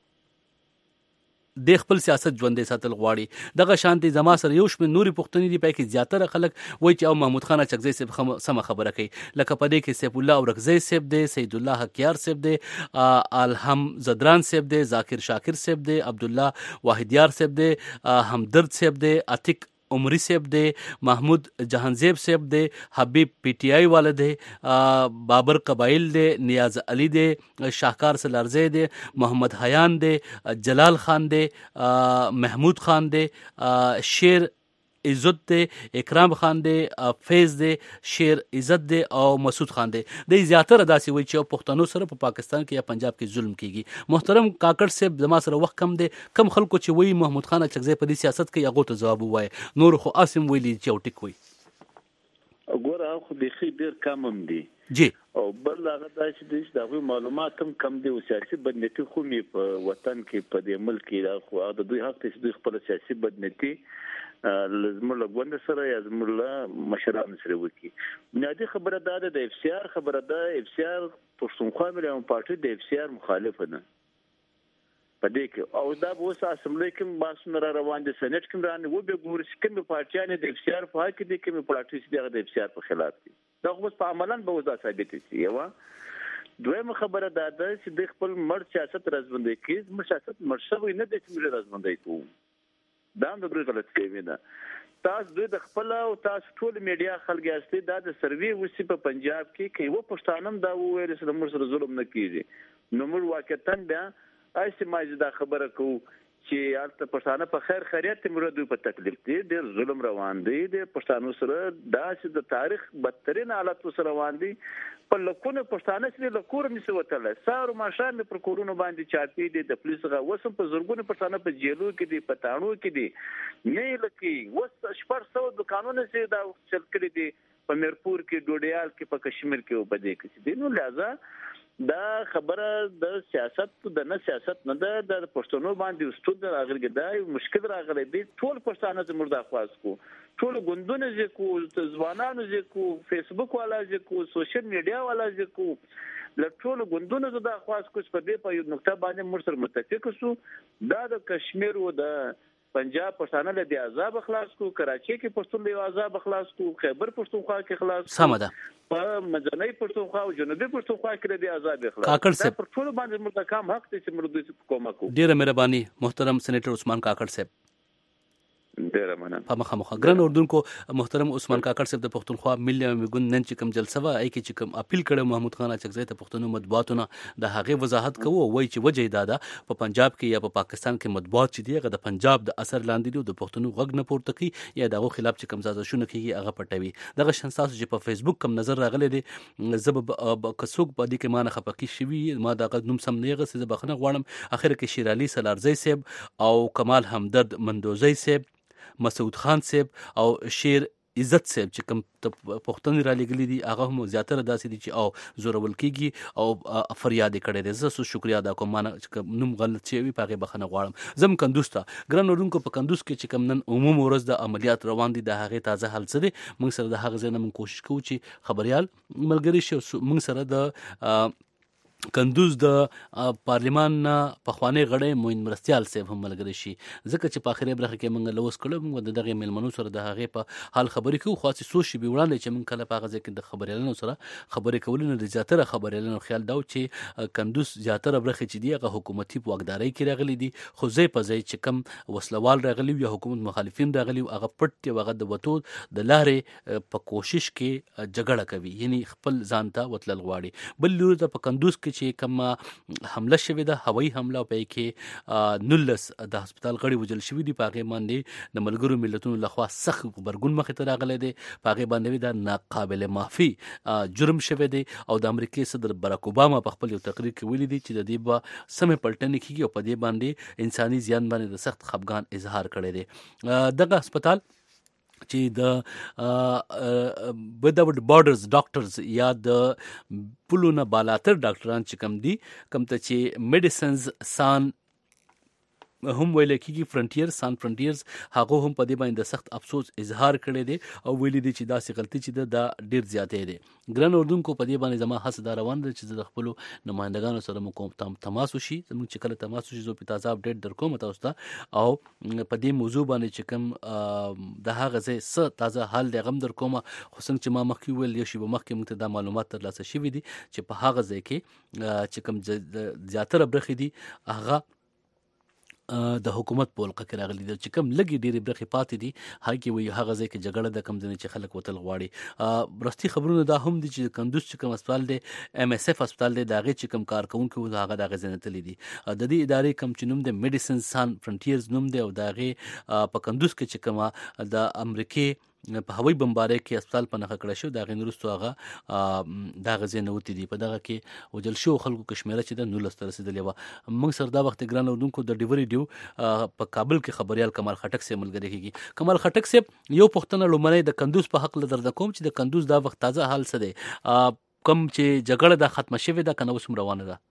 د خپل سیاست ژوندې ساتل غواړي. دغه شانتي زما سره یو شمېر نوري پښتني دي، پای کې زیاتره خلک وایي چې او محمود خان اچکزی صاحب سم خبره کوي، لکه په دې کې سیف الله اورکزی صاحب دی، سید الله حکیار صاحب دی، الهم زدران صاحب دی، ذاکر شاکر صاحب دی، عبد الله واحدیار صاحب دی، همدرد صاحب دی، عتیق عمری صاحب دی، محمود جهانزیب صاحب دی، حبیب پی ٹی آئی والا دی، بابر قبائل دی، نیاز علی دی، شاہکار سلارزی دی، محمد حیان دی، جلال خان دی، محمود خان دی، شیر عزت دی، اکرام خان دی، فیض دی، شیر عزت دی او مسعود خان دی. د زیاتره داسې وایي چې پښتنو سره په پاکستان کې یا پنجاب کې ظلم کیږي. محترم کاکړ صاحب زما سره وخت کم دی، کم خلکو چې وایي محمود خان اچکزی په دې سیاست کې هغو ته ځواب ووایي، نور خو اسم ویلي چې او ټیک وایي. ګوره خو بيخي ډېر کم هم دي جی او بل هغه دا چې د معلومات هم کم دي او سیاسي بدنيتي خو می په وطن کې په دې ملک کې خو د دوی حق چې دوی خپل سیاسي بدنيتي لازم له غوند سره یا زموږ له مشرانو سره وکړي. بنیادی خبره دا ده د اف سی آر خبره ده اف سی آر پښتونخوا ملي پارټي د اف سی آر مخالف نه پدې کې او دا اوس اسمبلی کې باسن را روان دي سېنات کې روان وو به ګور چې کوم پارټیانه د اف سی آر په حق دي کوم پارټي چې د اف سی آر په خلاف دي دا خو په عملاً به وځه ثابت شي. یو دویمه خبره دا ده چې د خپل مړ سیاست رازبندي کې مړ سیاست مرشوي نه د چې رازبندي کوو دا هم د دوی غلط کوي نه. تاسو دوی د خپل او تاسو ټول میډیا خلک یاستئ دا د سروي وسی په پنجاب کې کې و پښتانم دا وویل چې موږ سره ظلم نه کیږي نو موږ واقعا بیا ایسه ماجه دا خبره کو چې البته پښتانه په خیر خیریت موږ دوی په تکلیف دي ډېر ظلم روان دي د پښتانو سره دا چې د تاریخ بدترین حالت سره روان دي په لکونه پښتانه چې له کور نشي وتل سارو ماشان پر کورونو باندې چاپی دي د پولیس غو وسم په زورګونه پښتانه په جیلو کې دي په تاڼو کې دي نه لکه وس شپږ سو د قانون چې دا چل کړی دي په میرپور کې ډوډیال کې په کشمیر کې او په دې کې دي نو لہذا دا خبره د سیاست د نه سیاست نه د پښتنو باندې استود راغلی دا مشکل راغلی دی ټول پښتانه زموږ د خواص کو ټول غوندونه چې کو ځوانانو چې کو فیسبوک والا چې کو سوشل میډیا والا چې کو له ټول غوندونه د خواص کو په دې په یو نقطه باندې موږ سره متفق شو دا د کشمیر او د پنجاب پښتانه له دې عذاب خلاص کو کراچي کې پښتون له عذاب خلاص کو خیبر پښتونخوا کې خلاص سم ده په منځنۍ پښتونخوا او جنوبي پښتونخوا کې د عذاب خلاص کاکړ صاحب پر ټول باندې موږ کام حق دي چې موږ دوی کومه کو ډیره مهرباني محترم سېنیټر عثمان کاکړ صاحب ډیره مننه په مخه مخه ګران اردوونکو محترم عثمان کاکړ صاحب د پښتونخوا ملي میګون نن چې کوم جلسه وا ای کې چې کوم اپیل کړ محمود خان اچکزی ته پښتون مطبوعاتونه د هغه وضاحت کوو وای چې وجه دادا په پنجاب کې یا په پاکستان کې مطبوعات چې دی هغه د پنجاب د اثر لاندې دي د پښتون غږ نه پورته کوي یا دغه خلاف چې کوم سازشونه کوي هغه پټوي دغه شنساس چې په فیسبوک کوم نظر راغلی دی زب کڅوک په دې کې مانه خپکی شوی ما دغه نوم سم نه غسه بخنه غواړم اخر کې شیر علي سلارزی صاحب او کمال همدرد مندوزی صاحب مسعود خان صاحب او شیر عزت صاحب چې کوم پښتون را لګلی دي هغه هم زیاتره داسې دي چې او زورول کیږي او فریاد کړي دي زه سو شکریا دا کوم نوم غلط شوی پاګه بخنه غواړم زم کندوز ته ګران اورونکو په کندوز کې چې کوم نن عموم ورځ د عملیات روان دي د هغه تازه حل څه دي موږ سره د هغه ځای نه موږ کوشش کوو چې خبريال ملګری شي موږ سره د کندوز د پارلیمان پخوانی غړی موین مرستیال صاحب هم ملګری شي ځکه چې په اخري برخه کې موږ لوس کړو موږ دغه ملمنو سره د هغه په حال خبرې کوو خاصه سوشي به وړاندې چې موږ کله په هغه ځکه د خبريالانو سره خبرې کولو نه زیاتره خبريالانو خیال دا چې کندوز زیاتره برخه چې دی هغه حکومتي واکداري کې راغلي دي خو زه په ځای چې کم وسلوال راغلي یا حکومت مخالفین راغلي هغه پټ هغه د وته د لارې په کوشش کې جګړه کوي یعنی خپل ځان ته وتلل غواړي بل لور د په کندوز چې کوم حمله شوې ده هوایي حمله په کې نلس د هسپتال غړي وجل شوې دي په هغه باندې د ملګرو ملتونو لخوا سخت خبرګون مخ ته راغلی دی په هغه باندې د ناقابل معافي جرم شوی دی او د امریکای صدر باراک اوباما په خپل یو تقریر کې ویلي دی چې د دې به سمې پلټنې کیږي او په دې باندې انساني زیان باندې د سخت خفګان اظهار کړی دی دغه هسپتال چې د وداوت بارډرز ډاکټرز یا د پلونه بالاتر ډاکټران چې کم دي کم ته چې میډیسنز سان هم ویل کېږي فرنټیر سان فرنټیرز هغه هم په دې باندې سخت افسوس اظهار کړی دی او ویلي دی چې دا سي غلطي چې دا ډیر زیاتې دي ګران اردوونکو په دې باندې زما حس دا روان دي چې د خپل نمائندګانو سره مو کوم تماس وشي زموږ چې کله تماس وشي زه په تازه اپډیټ درکوم تاسو ته او په دې موضوع باندې چې کوم د هغه ځای څه تازه حال دی غم درکوم خو څنګه چې ما مخکې ویل یو شی به مخکې موږ ته دا معلومات ترلاسه شوي دي چې په هغه ځای کې چې کوم زیاتره برخې دي هغه د حکومت په ولقه کې راغلي دي چې کم لګي ډېری برخې پاتې دي هغه وي هغه ځای کې جګړه د کم ځای چې خلک وتل غواړي برستي خبرونه دا هم دي چې کندوز چې کوم هسپتال دی ام اس اف هسپتال دی دا غي چې کوم کارکونکو هغه د غزنه تللی دي د دې ادارې کم چې نوم دی میډیسن سان فرنټیرز نوم دی او دا غي په کندوز کې چې کوم د امریکای په هوایي بمبارۍ کې هسپتال په نښه کړی شو، د هغې نه وروستو هغه دغه ځای نه وتي دي. په دغه کې وژل شوو خلکو کې شمېره چې ده نولس ته رسېدلې وه. موږ سره دا وخت ګران اورېدونکو د ډیو ریډیو په کابل کې خبریال کمال خټک صاحب ملګری کېږي. کمال خټک صاحب، یو پوښتنه لومړی د کندوز په حق له درته کوم چې د کندوز دا وخت تازه حال څه دی؟ کوم چې جګړه ده ختمه شوې ده که نه اوس هم روانه ده؟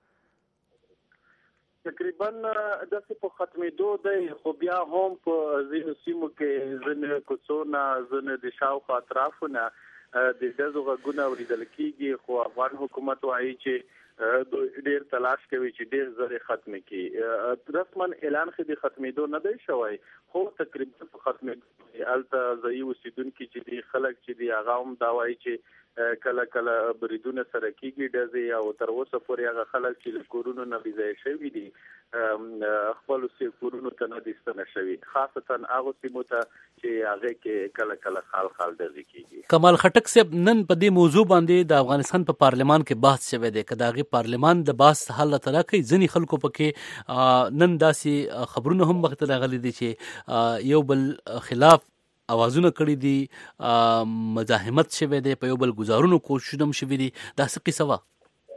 تقریبا داسې په ختمېدو دی، خو بیا هم په ځینو سیمو کې ځینې کوڅو نه ځینې د شاوخوا اطرافو نه د ډزو غږونه اورېدل کېږي، خو افغان حکومت وایي چې ډېر تلاش کوي چې ډېر ژر یې ختم کړي. رسما اعلان خو د ختمېدو نه دی شوی، خو تقریبا په ختمېدو دی. هلته ځایي اوسېدونکي چې دي، خلک چې دي، هغه هم دا وایي چې کله کله بریدونه سره کېږي ډزې، او تر اوسه پورې هغه خلک چې له کورونو نه بې ځایه شوي دي خپلو کورونو ته نه دي ستنه شوي، خاصتا هغو سیمو ته چې هغې کې کله کله خال خال ډزې کېږي. کمال خټک صاحب، نن په دې موضوع باندې د افغانستان په پارلمان کې بحث شوی دی، که د هغې پارلمان د بحث حل راته راکوي. ځینې خلکو پکې نن داسې خبرونه هم مخې ته راغلي دي چې یو بل خلاف اوازونه کړي دي، مزاحمت شوی دی، په یو بل ګزارونو کوششونه هم شوي دي. دا څه قصه وه؟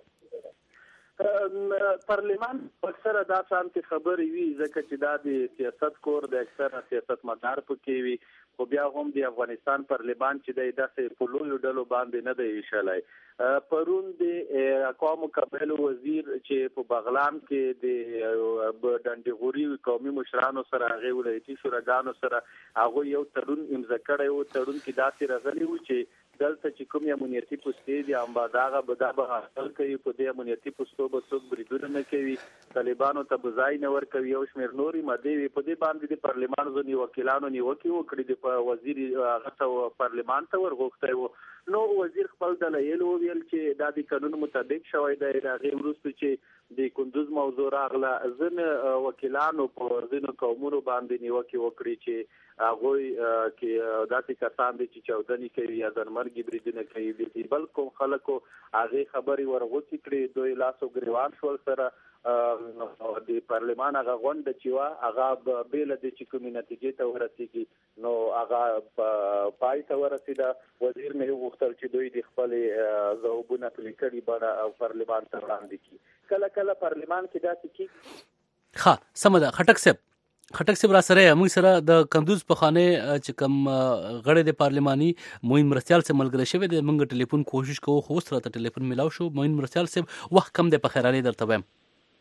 پارلمان اکثره دا شانتې خبرې وي، ځکه چې دا د سیاست کور د اکثره سیاستمدار پکې وي، خو بیا هم د افغانستان پارلمان چې دی داسې په لویو ډلو باندې نه دی ویشلی. پرون د اقوام متحده وزیر چې په بغلان کې د ډنډغوري قومي مشرانو سره، هغې ولایتي شوراګانو سره هغوی یو تړون امضا کړی و. تړون کې داسې راغلی و چې دلته چې کوم امنیتي پوستې دي امباداغه به دا به حاصل کوي، په دې امنیتي پوستو به څوک بریدونه نه کوي، طالبانو ته به ځای نه ورکوي، یو شمېر نورې مادې وي. په دې باندې د پارلمان ځینې وکیلانو نیوکې وکړې، د وزیر هغه ته پارلمان ته ورغوښتی و. نو وزیر خپل دلایل وویل چې دا د قانون مطابق شوی دی. د هغې وروسته چې د کندوز موضوع راغله، ځینې وکیلانو په ځینو قومونو باندې نیوکې وکړي چې هغوی کې داسې کسان دي چې چاودنې کوي یا ځانمرګي بریدونه کوي. د بل کوم خلکو هغې خبرې ورغوڅې کړې، دوی لاس او ګریوان شول سره. د پارلمان هغه غونډه چې وه هغه بېله د چې کومې نتیجې ته ورسېږي نو هغه پای ته ورسېده. وزیر مې وغوښتل چې دوی د خپلې ځوابونه په لیکلې بڼه او پارلمان ته وړاندې کړي. کله کله پارلمان کې داسې کېږي. ښه، سمه ده. خټک صاحب خټک صاحب را سره موږ سره د کندوز پخوانی چې کوم غړی د پارلماني موین مرستیال صاحب ملګری شوی دی، موږ ټلیفون کوشش کوو خو اوس راته ټلیفون میلاو شو. موین مرستیال صاحب وخت کم دی، په خیرانې درته وایم.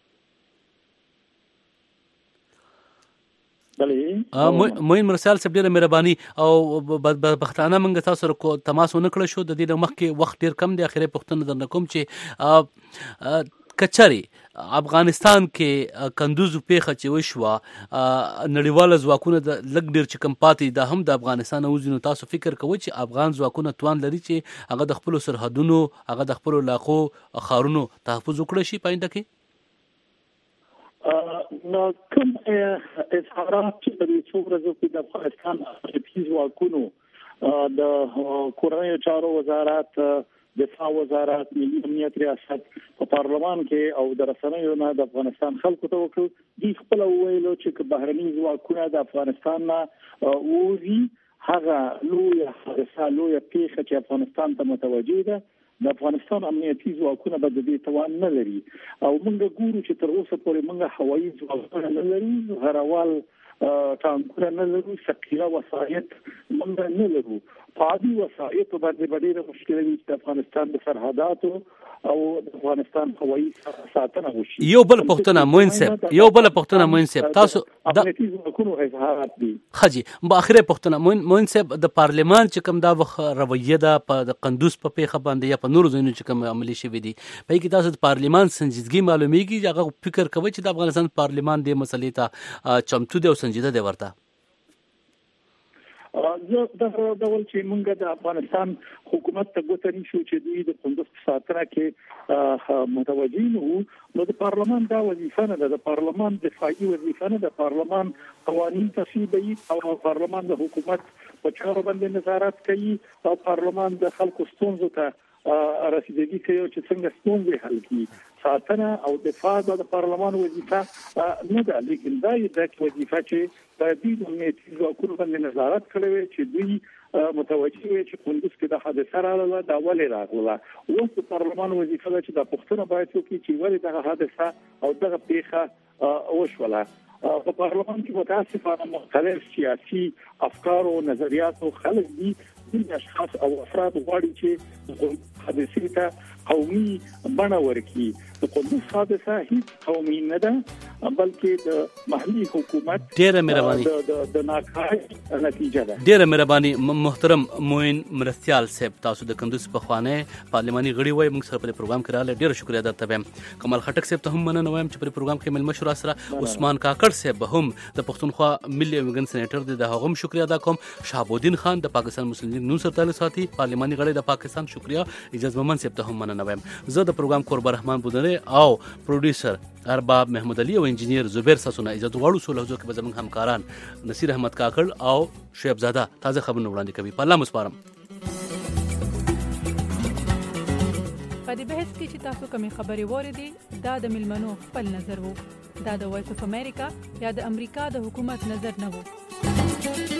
موین مرستیال صاحب ډېره مهرباني او بدبختانه موږ تاسو سره تماس ونه کړی شو، د دې نه مخکې وخت ډېر کم دی. اخرې پوښتنه درنه کوم چې کچري افغانستان کې کندوز پیښه چې وشوه، نړیواله ځواکونه د لږ ډېر چې کم پاتې دا هم د افغانستان وځي، نو تاسو فکر کوئ چې افغان ځواکونه توان لري چې هغه د خپلو سرحدونو، هغه د خپلو علاقو، ښارونو تحفظ وکړی شي په آینده کې؟ نو کوم اظهارات چې په دې څو ورځو کې د افغانستان امنیتي ځواکونو، د کورنیو چارو وزارت، دفاع وزارت، ملي امنیت ریاست په پارلمان کې او د رسنیو نه د افغانستان خلکو ته وکړو، دوی خپل ویلو چې بهرني ځواکونه د افغانستان نه ووځي، هغه لویه حادثه، لویه پیښه چې افغانستان ته متوجه ده، د افغانستان امنیتي ځواکونه به د دې توان نه لري. او موږ ګورو چې تر اوسه پورې موږ هوایي ځواکونه نه لرو، هروال ټانکونه نه لرو، ثقيله وسایط موږ نه لرو. په عادي وسایطو باندې ډېره مشکله وي چې د افغانستان د سرحداتو او د افغانستان هوایي ساتنه وشي. یو بل پوښتنه موین صاحب، یو بل پوښتنه موین صاحب، تاسو د امنیتي ځواکونو اظهارات دي. خجی په اخره پوښتنه موین موین صاحب، د پارلمان چې کوم دا وخت رویه ده په د کندوز په پیښه باندې یا په نورو ځایونو چې کوم عملي شوي دي، په کې تاسو د پارلمان سنجیدګي معلومیږي چې هغه فکر کوي چې د افغانستان پارلمان دې مسلې ته چمتو دی او سنجیده دی ورته؟ زه دغه ډول چې موږ د افغانستان حکومت ته ګوته نیسو چې دوی د کندوز په ساتنه کې متوجه نه وو، نو د پارلمان دا وظیفه نه ده، د پارلمان دفاعي وظیفه نه ده. پارلمان قوانین تصویبوي او پارلمان د حکومت په چارو باندې نظارت کوي او پارلمان د خلکو ستونزو ته رسیدګي کوي چې څنګه ستونزې حل کړي. ساتنه او دفاع د پارلمان وظیفه نه ده، لیکن دا یې د وظیفه چې د دې امنیتي ځواکونو باندې نظارت کړی چې دوی متوجه وي چې کندوز کې د حادثه راغله دا ولې راغله اوس د پارلمان وظیفه ده چې د پښتون باید وکړي چې ولې دغه حادثه او دغه پیښه وشوله. په پارلمان کې متاسفانه مختلف سیاسي افکار او نظریات او خلک دي د اشخاص او افراد غواړي چې حادثه ته قومي بڼه ورکړي. د کندوز حادثه هیڅ قومي نه ده بلکې د محلي حکومت ډیره مهرباني د د ناکارۍ نتیجه ده. ډیره مهرباني محترم موین مرستيال صاحب، تاسو د کندوز په خوانه پارلماني غړي وای، موږ سره په پروګرام کې رااله، ډیره شکریا درته وایم. کمال خټک صاحب ته هم مننه وایم چې په پروګرام کې مل مشوره سره. عثمان کاکړ صاحب هم د پښتونخوا ملي وګن سېنیټر دی، د هغه هم شکریا ادا کوم. شهابالدین خان د پاکستان مسلم لیگ نون سره تعلق ساتي پارلماني غړي د پاکستان، شکریا. اجازه ممن صاحب ته هم مننه وایم. زه د پروګرام قربان رحمان بودره او پروډوسر ارباب محمد علي او انجینیر زبیر ساسونه اجازه غواړو. سولو حضور کې زموږ همکاران نصیر احمد کاکړ او شعیب زاده تازه خبرونه وړاندې کوي. په الله مسپارم. په دې بحث کې چې تاسو کومې خبرې واردې دا د ملمنو خپل نظر وو، دا د وایس اف امریکا یا د امریکا د حکومت نظر نه وو.